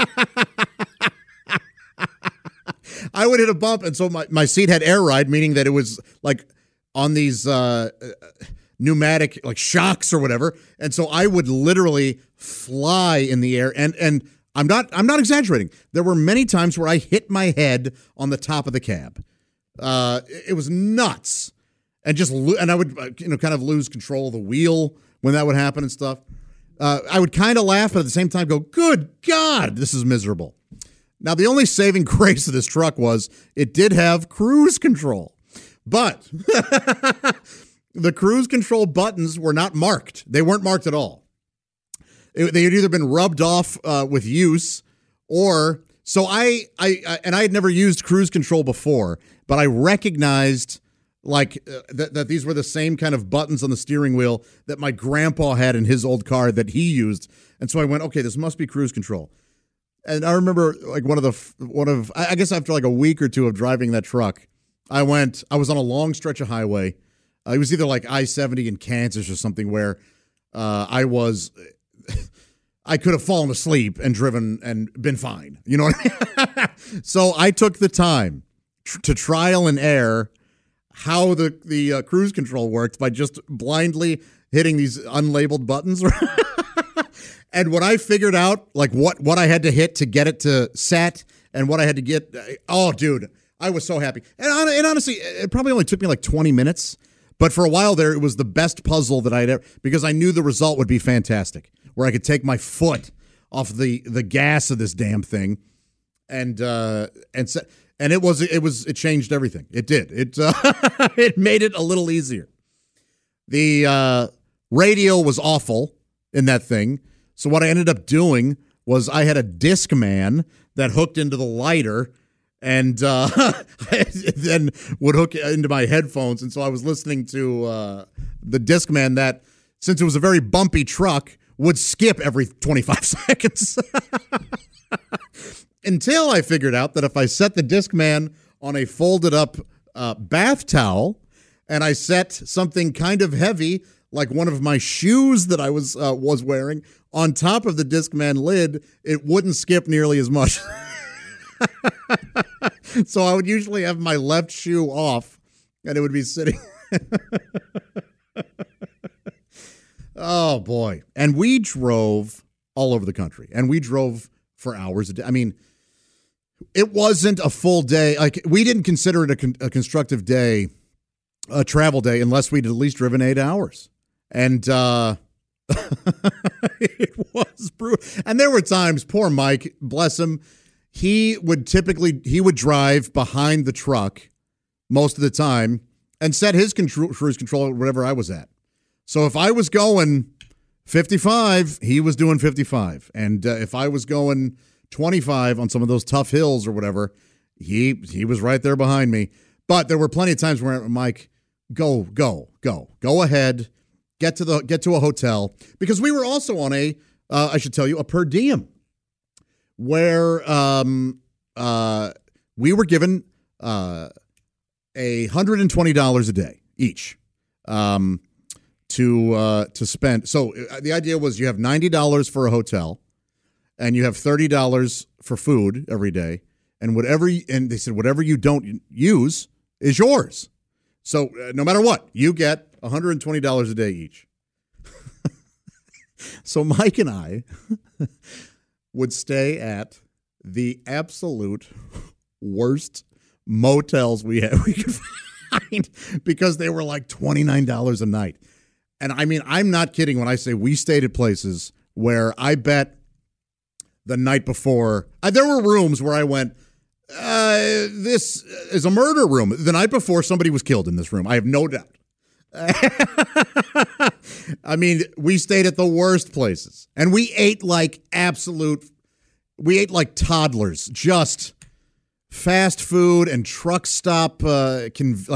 I would hit a bump, and so my seat had air ride, meaning that it was like on these pneumatic like shocks or whatever, and so I would literally fly in the air. And I'm not exaggerating. There were many times where I hit my head on the top of the cab. It was nuts, and I would kind of lose control of the wheel when that would happen and stuff. I would kind of laugh, but at the same time go, "Good God, this is miserable." Now, the only saving grace of this truck was it did have cruise control, but the cruise control buttons were not marked. They weren't marked at all. They had either been rubbed off with use, or so I had never used cruise control before, but I recognized that these were the same kind of buttons on the steering wheel that my grandpa had in his old car that he used, and so I went, okay, this must be cruise control. And I remember I guess after like a week or two of driving that truck, I was on a long stretch of highway. It was either like I-70 in Kansas or something where I could have fallen asleep and driven and been fine. You know what I mean? So I took the time to trial and error how the cruise control worked by just blindly hitting these unlabeled buttons. And when I figured out like what I had to hit to get it to set and what I had to get, oh, dude, I was so happy. And honestly, it probably only took me like 20 minutes. But for a while there, it was the best puzzle that I'd ever, because I knew the result would be fantastic, where I could take my foot off the gas of this damn thing, and it changed everything. It did. It made it a little easier. The radio was awful in that thing, so what I ended up doing was I had a Discman that hooked into the lighter, and then would hook into my headphones. And so I was listening to the Discman that, since it was a very bumpy truck, would skip every 25 seconds. Until I figured out that if I set the Discman on a folded up bath towel and I set something kind of heavy like one of my shoes that I was wearing on top of the Discman lid, it wouldn't skip nearly as much. So I would usually have my left shoe off, and it would be sitting. Oh, boy. And we drove all over the country, and we drove for hours a day. I mean, it wasn't a full day. Like, we didn't consider it a constructive day, a travel day, unless we'd at least driven 8 hours. And it was brutal. And there were times, poor Mike, bless him, he would drive behind the truck most of the time and set his cruise control at whatever I was at. So if I was going 55, he was doing 55. And if I was going 25 on some of those tough hills or whatever, he was right there behind me. But there were plenty of times where Mike, go ahead, get to a hotel, because we were also on I should tell you, a per diem, where we were given $120 a day each to spend. So the idea was you have $90 for a hotel, and you have $30 for food every day, and they said whatever you don't use is yours. So no matter what, you get $120 a day each. So Mike and I would stay at the absolute worst motels we could find, because they were like $29 a night. And I mean, I'm not kidding when I say we stayed at places where I bet the night before, there were rooms where I went, this is a murder room. The night before, somebody was killed in this room. I have no doubt. I mean, we stayed at the worst places, and we ate like toddlers, just fast food and truck stop. Some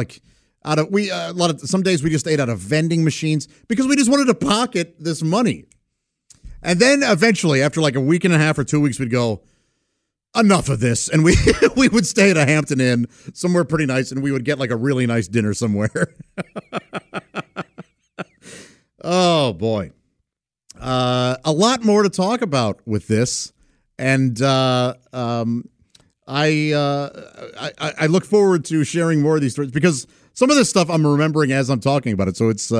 days we just ate out of vending machines because we just wanted to pocket this money. And then eventually, after like a week and a half or 2 weeks, we'd go, enough of this. And we would stay at a Hampton Inn somewhere pretty nice, and we would get like a really nice dinner somewhere. Oh, boy. A lot more to talk about with this. And I look forward to sharing more of these stories, because some of this stuff I'm remembering as I'm talking about it. So it's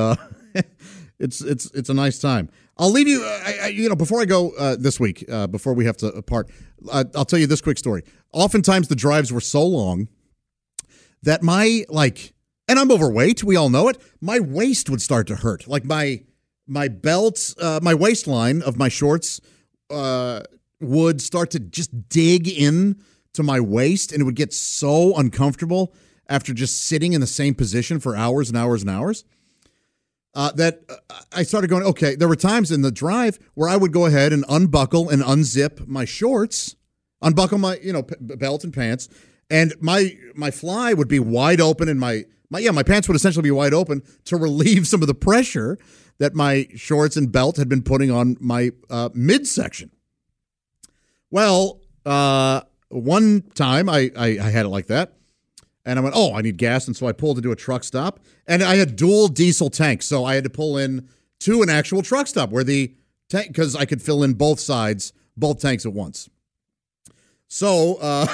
a nice time. I'll leave you, before I go this week, before we have to part, I'll tell you this quick story. Oftentimes the drives were so long that and I'm overweight, we all know it, my waist would start to hurt. Like my belt, my waistline of my shorts would start to just dig in to my waist, and it would get so uncomfortable after just sitting in the same position for hours and hours and hours. That I started going, okay, there were times in the drive where I would go ahead and unbuckle and unzip my shorts, unbuckle my, belt and pants, and my fly would be wide open, and my pants would essentially be wide open to relieve some of the pressure that my shorts and belt had been putting on my midsection. Well, one time I had it like that. And I went, I need gas. And so I pulled into a truck stop, and I had dual diesel tanks. So I had to pull in to an actual truck stop where the tank, because I could fill in both sides, both tanks at once. So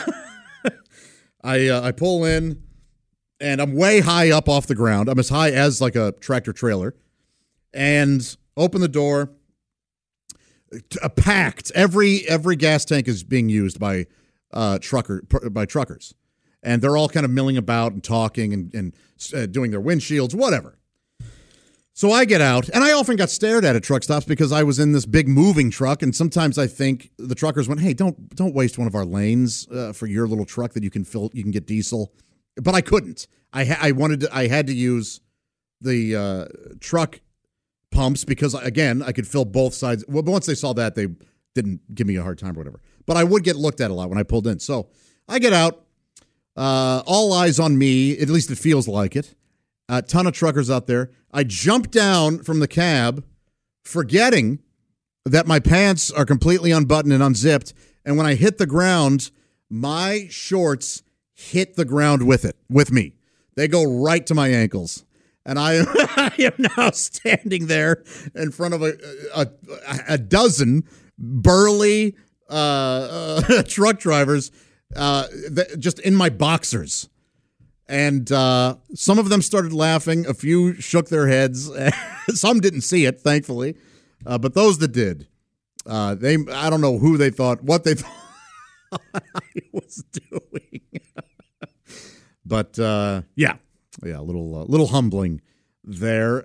I pull in, and I'm way high up off the ground. I'm as high as like a tractor trailer, and open the door. Packed. Every gas tank is being used by truckers. And they're all kind of milling about and talking and doing their windshields, whatever. So I get out, and I often got stared at truck stops because I was in this big moving truck, and sometimes I think the truckers went, "Hey, don't waste one of our lanes for your little truck that you can get diesel." But I couldn't. I had to use the truck pumps because, again, I could fill both sides. Well, but once they saw that, they didn't give me a hard time or whatever. But I would get looked at a lot when I pulled in. So I get out. All eyes on me, at least it feels like it. A ton of truckers out there. I jump down from the cab, forgetting that my pants are completely unbuttoned and unzipped. And when I hit the ground, my shorts hit the ground with me. They go right to my ankles. And I am now standing there in front of a dozen burly truck drivers, just in my boxers. And some of them started laughing. A few shook their heads. Some didn't see it, thankfully. But those that did, I don't know what they thought I was doing. But yeah, a little humbling there.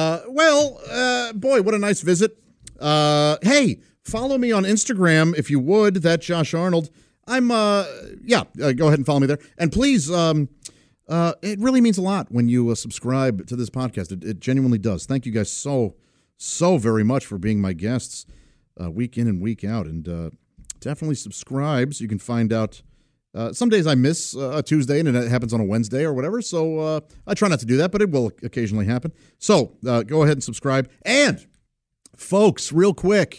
Boy, what a nice visit. Hey, follow me on Instagram if you would. That Josh Arnold. I'm go ahead and follow me there. And please, it really means a lot when you subscribe to this podcast. It genuinely does. Thank you guys so very much for being my guests week in and week out. And definitely subscribe so you can find out. Some days I miss a Tuesday and it happens on a Wednesday or whatever. So I try not to do that, but it will occasionally happen. So go ahead and subscribe. And folks, real quick,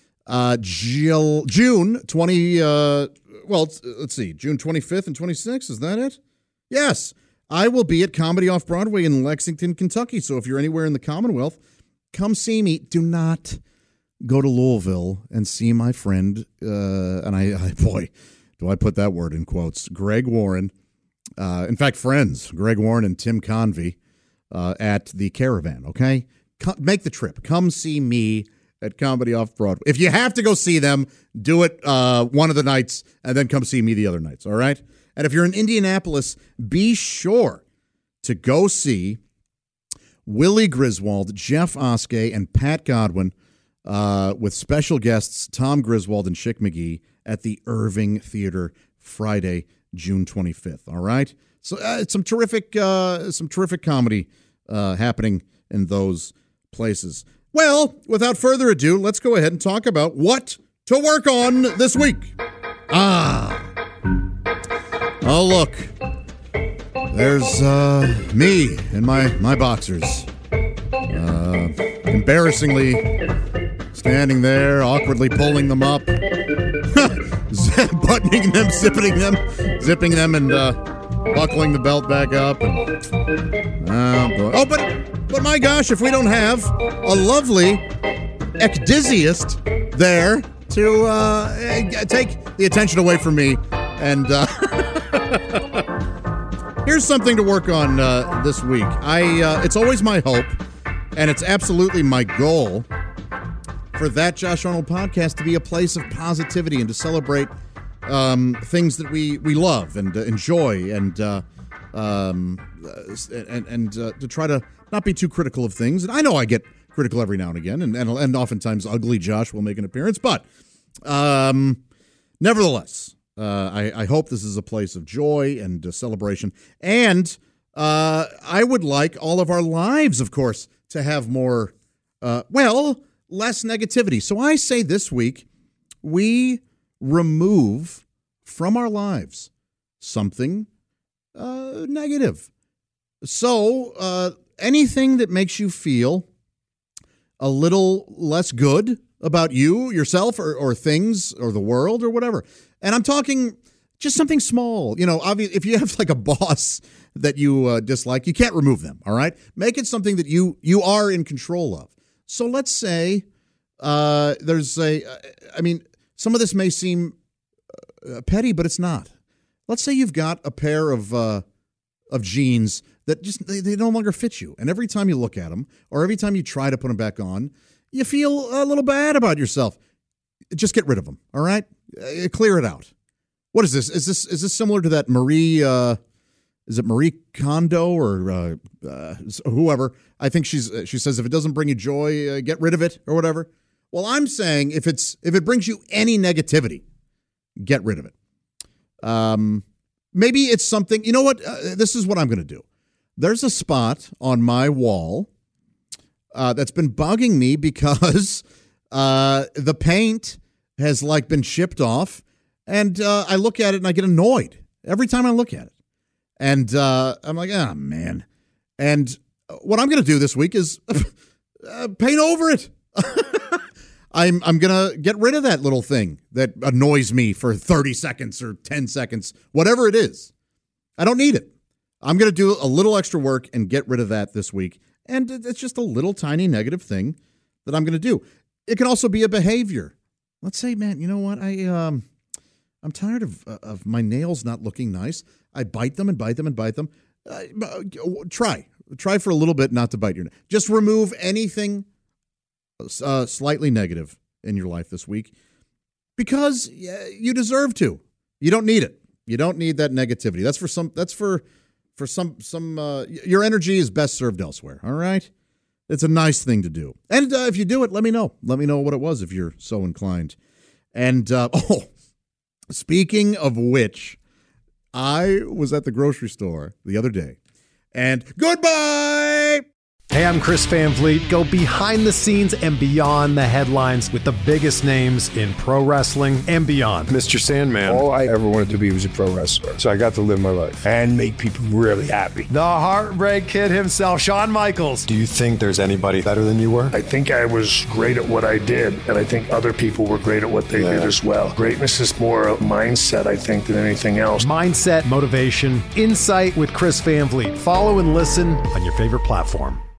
June 20, let's see, June 25th and 26th. Is that it? Yes. I will be at Comedy Off-Broadway in Lexington, Kentucky. So if you're anywhere in the Commonwealth, come see me. Do not go to Louisville and see my friend, boy, do I put that word in quotes, Greg Warren. In fact, friends, Greg Warren and Tim Convey at the Caravan, okay? Make the trip. Come see me at Comedy Off-Broadway. If you have to go see them, do it one of the nights and then come see me the other nights, all right? And if you're in Indianapolis, be sure to go see Willie Griswold, Jeff Oskey, and Pat Godwin with special guests Tom Griswold and Chick McGee at the Irving Theater Friday, June 25th. All right? So some terrific comedy happening in those places. Well, without further ado, let's go ahead and talk about what to work on this week. Oh, look. There's me in my boxers. Embarrassingly standing there, awkwardly pulling them up, buttoning them, zipping them, and buckling the belt back up. But my gosh, if we don't have a lovely ecdysiast there to take the attention away from me. And here's something to work on this week. It's always my hope, and it's absolutely my goal for That Josh Arnold podcast to be a place of positivity and to celebrate things that we love and enjoy, and to try to not be too critical of things. And I know I get critical every now and again, and oftentimes ugly Josh will make an appearance, but nevertheless, I hope this is a place of joy and celebration. And I would like all of our lives, of course, to have more, less negativity. So I say this week, we remove from our lives something negative. So anything that makes you feel a little less good about you, yourself, or things, or the world, or whatever. And I'm talking just something small. You know, obviously, if you have like a boss that you dislike, you can't remove them, all right? Make it something that you are in control of. So let's say some of this may seem petty, but it's not. Let's say you've got a pair of jeans that just they no longer fit you. And every time you look at them, or every time you try to put them back on, you feel a little bad about yourself. Just get rid of them, all right? Clear it out. What is this? Is this similar to that Marie? Is it Marie Kondo or whoever? I think she says if it doesn't bring you joy, get rid of it or whatever. Well, I'm saying if it brings you any negativity, get rid of it. Maybe it's something. You know what? This is what I'm going to do. There's a spot on my wall that's been bugging me because the paint has been chipped off, and I look at it and I get annoyed every time I look at it. And I'm like, oh, man. And what I'm going to do this week is paint over it. I'm going to get rid of that little thing that annoys me for 30 seconds or 10 seconds, whatever it is. I don't need it. I'm going to do a little extra work and get rid of that this week. And it's just a little tiny negative thing that I'm going to do. It can also be a behavior. Let's say, man, you know what? I'm tired of my nails not looking nice. I bite them and bite them and bite them. Try for a little bit not to bite your nail. Just remove anything slightly negative in your life this week because you deserve to. You don't need it. You don't need that negativity. That's for some. Your energy is best served elsewhere. All right. It's a nice thing to do. And if you do it, let me know. Let me know what it was if you're so inclined. And, speaking of which, I was at the grocery store the other day. And goodbye! Hey, I'm Chris Van Vliet. Go behind the scenes and beyond the headlines with the biggest names in pro wrestling and beyond. Mr. Sandman. All I ever wanted to be was a pro wrestler. So I got to live my life and make people really happy. The Heartbreak Kid himself, Shawn Michaels. Do you think there's anybody better than you were? I think I was great at what I did, and I think other people were great at what they did as well. Greatness is more a mindset, I think, than anything else. Mindset, motivation, insight with Chris Van Vliet. Follow and listen on your favorite platform.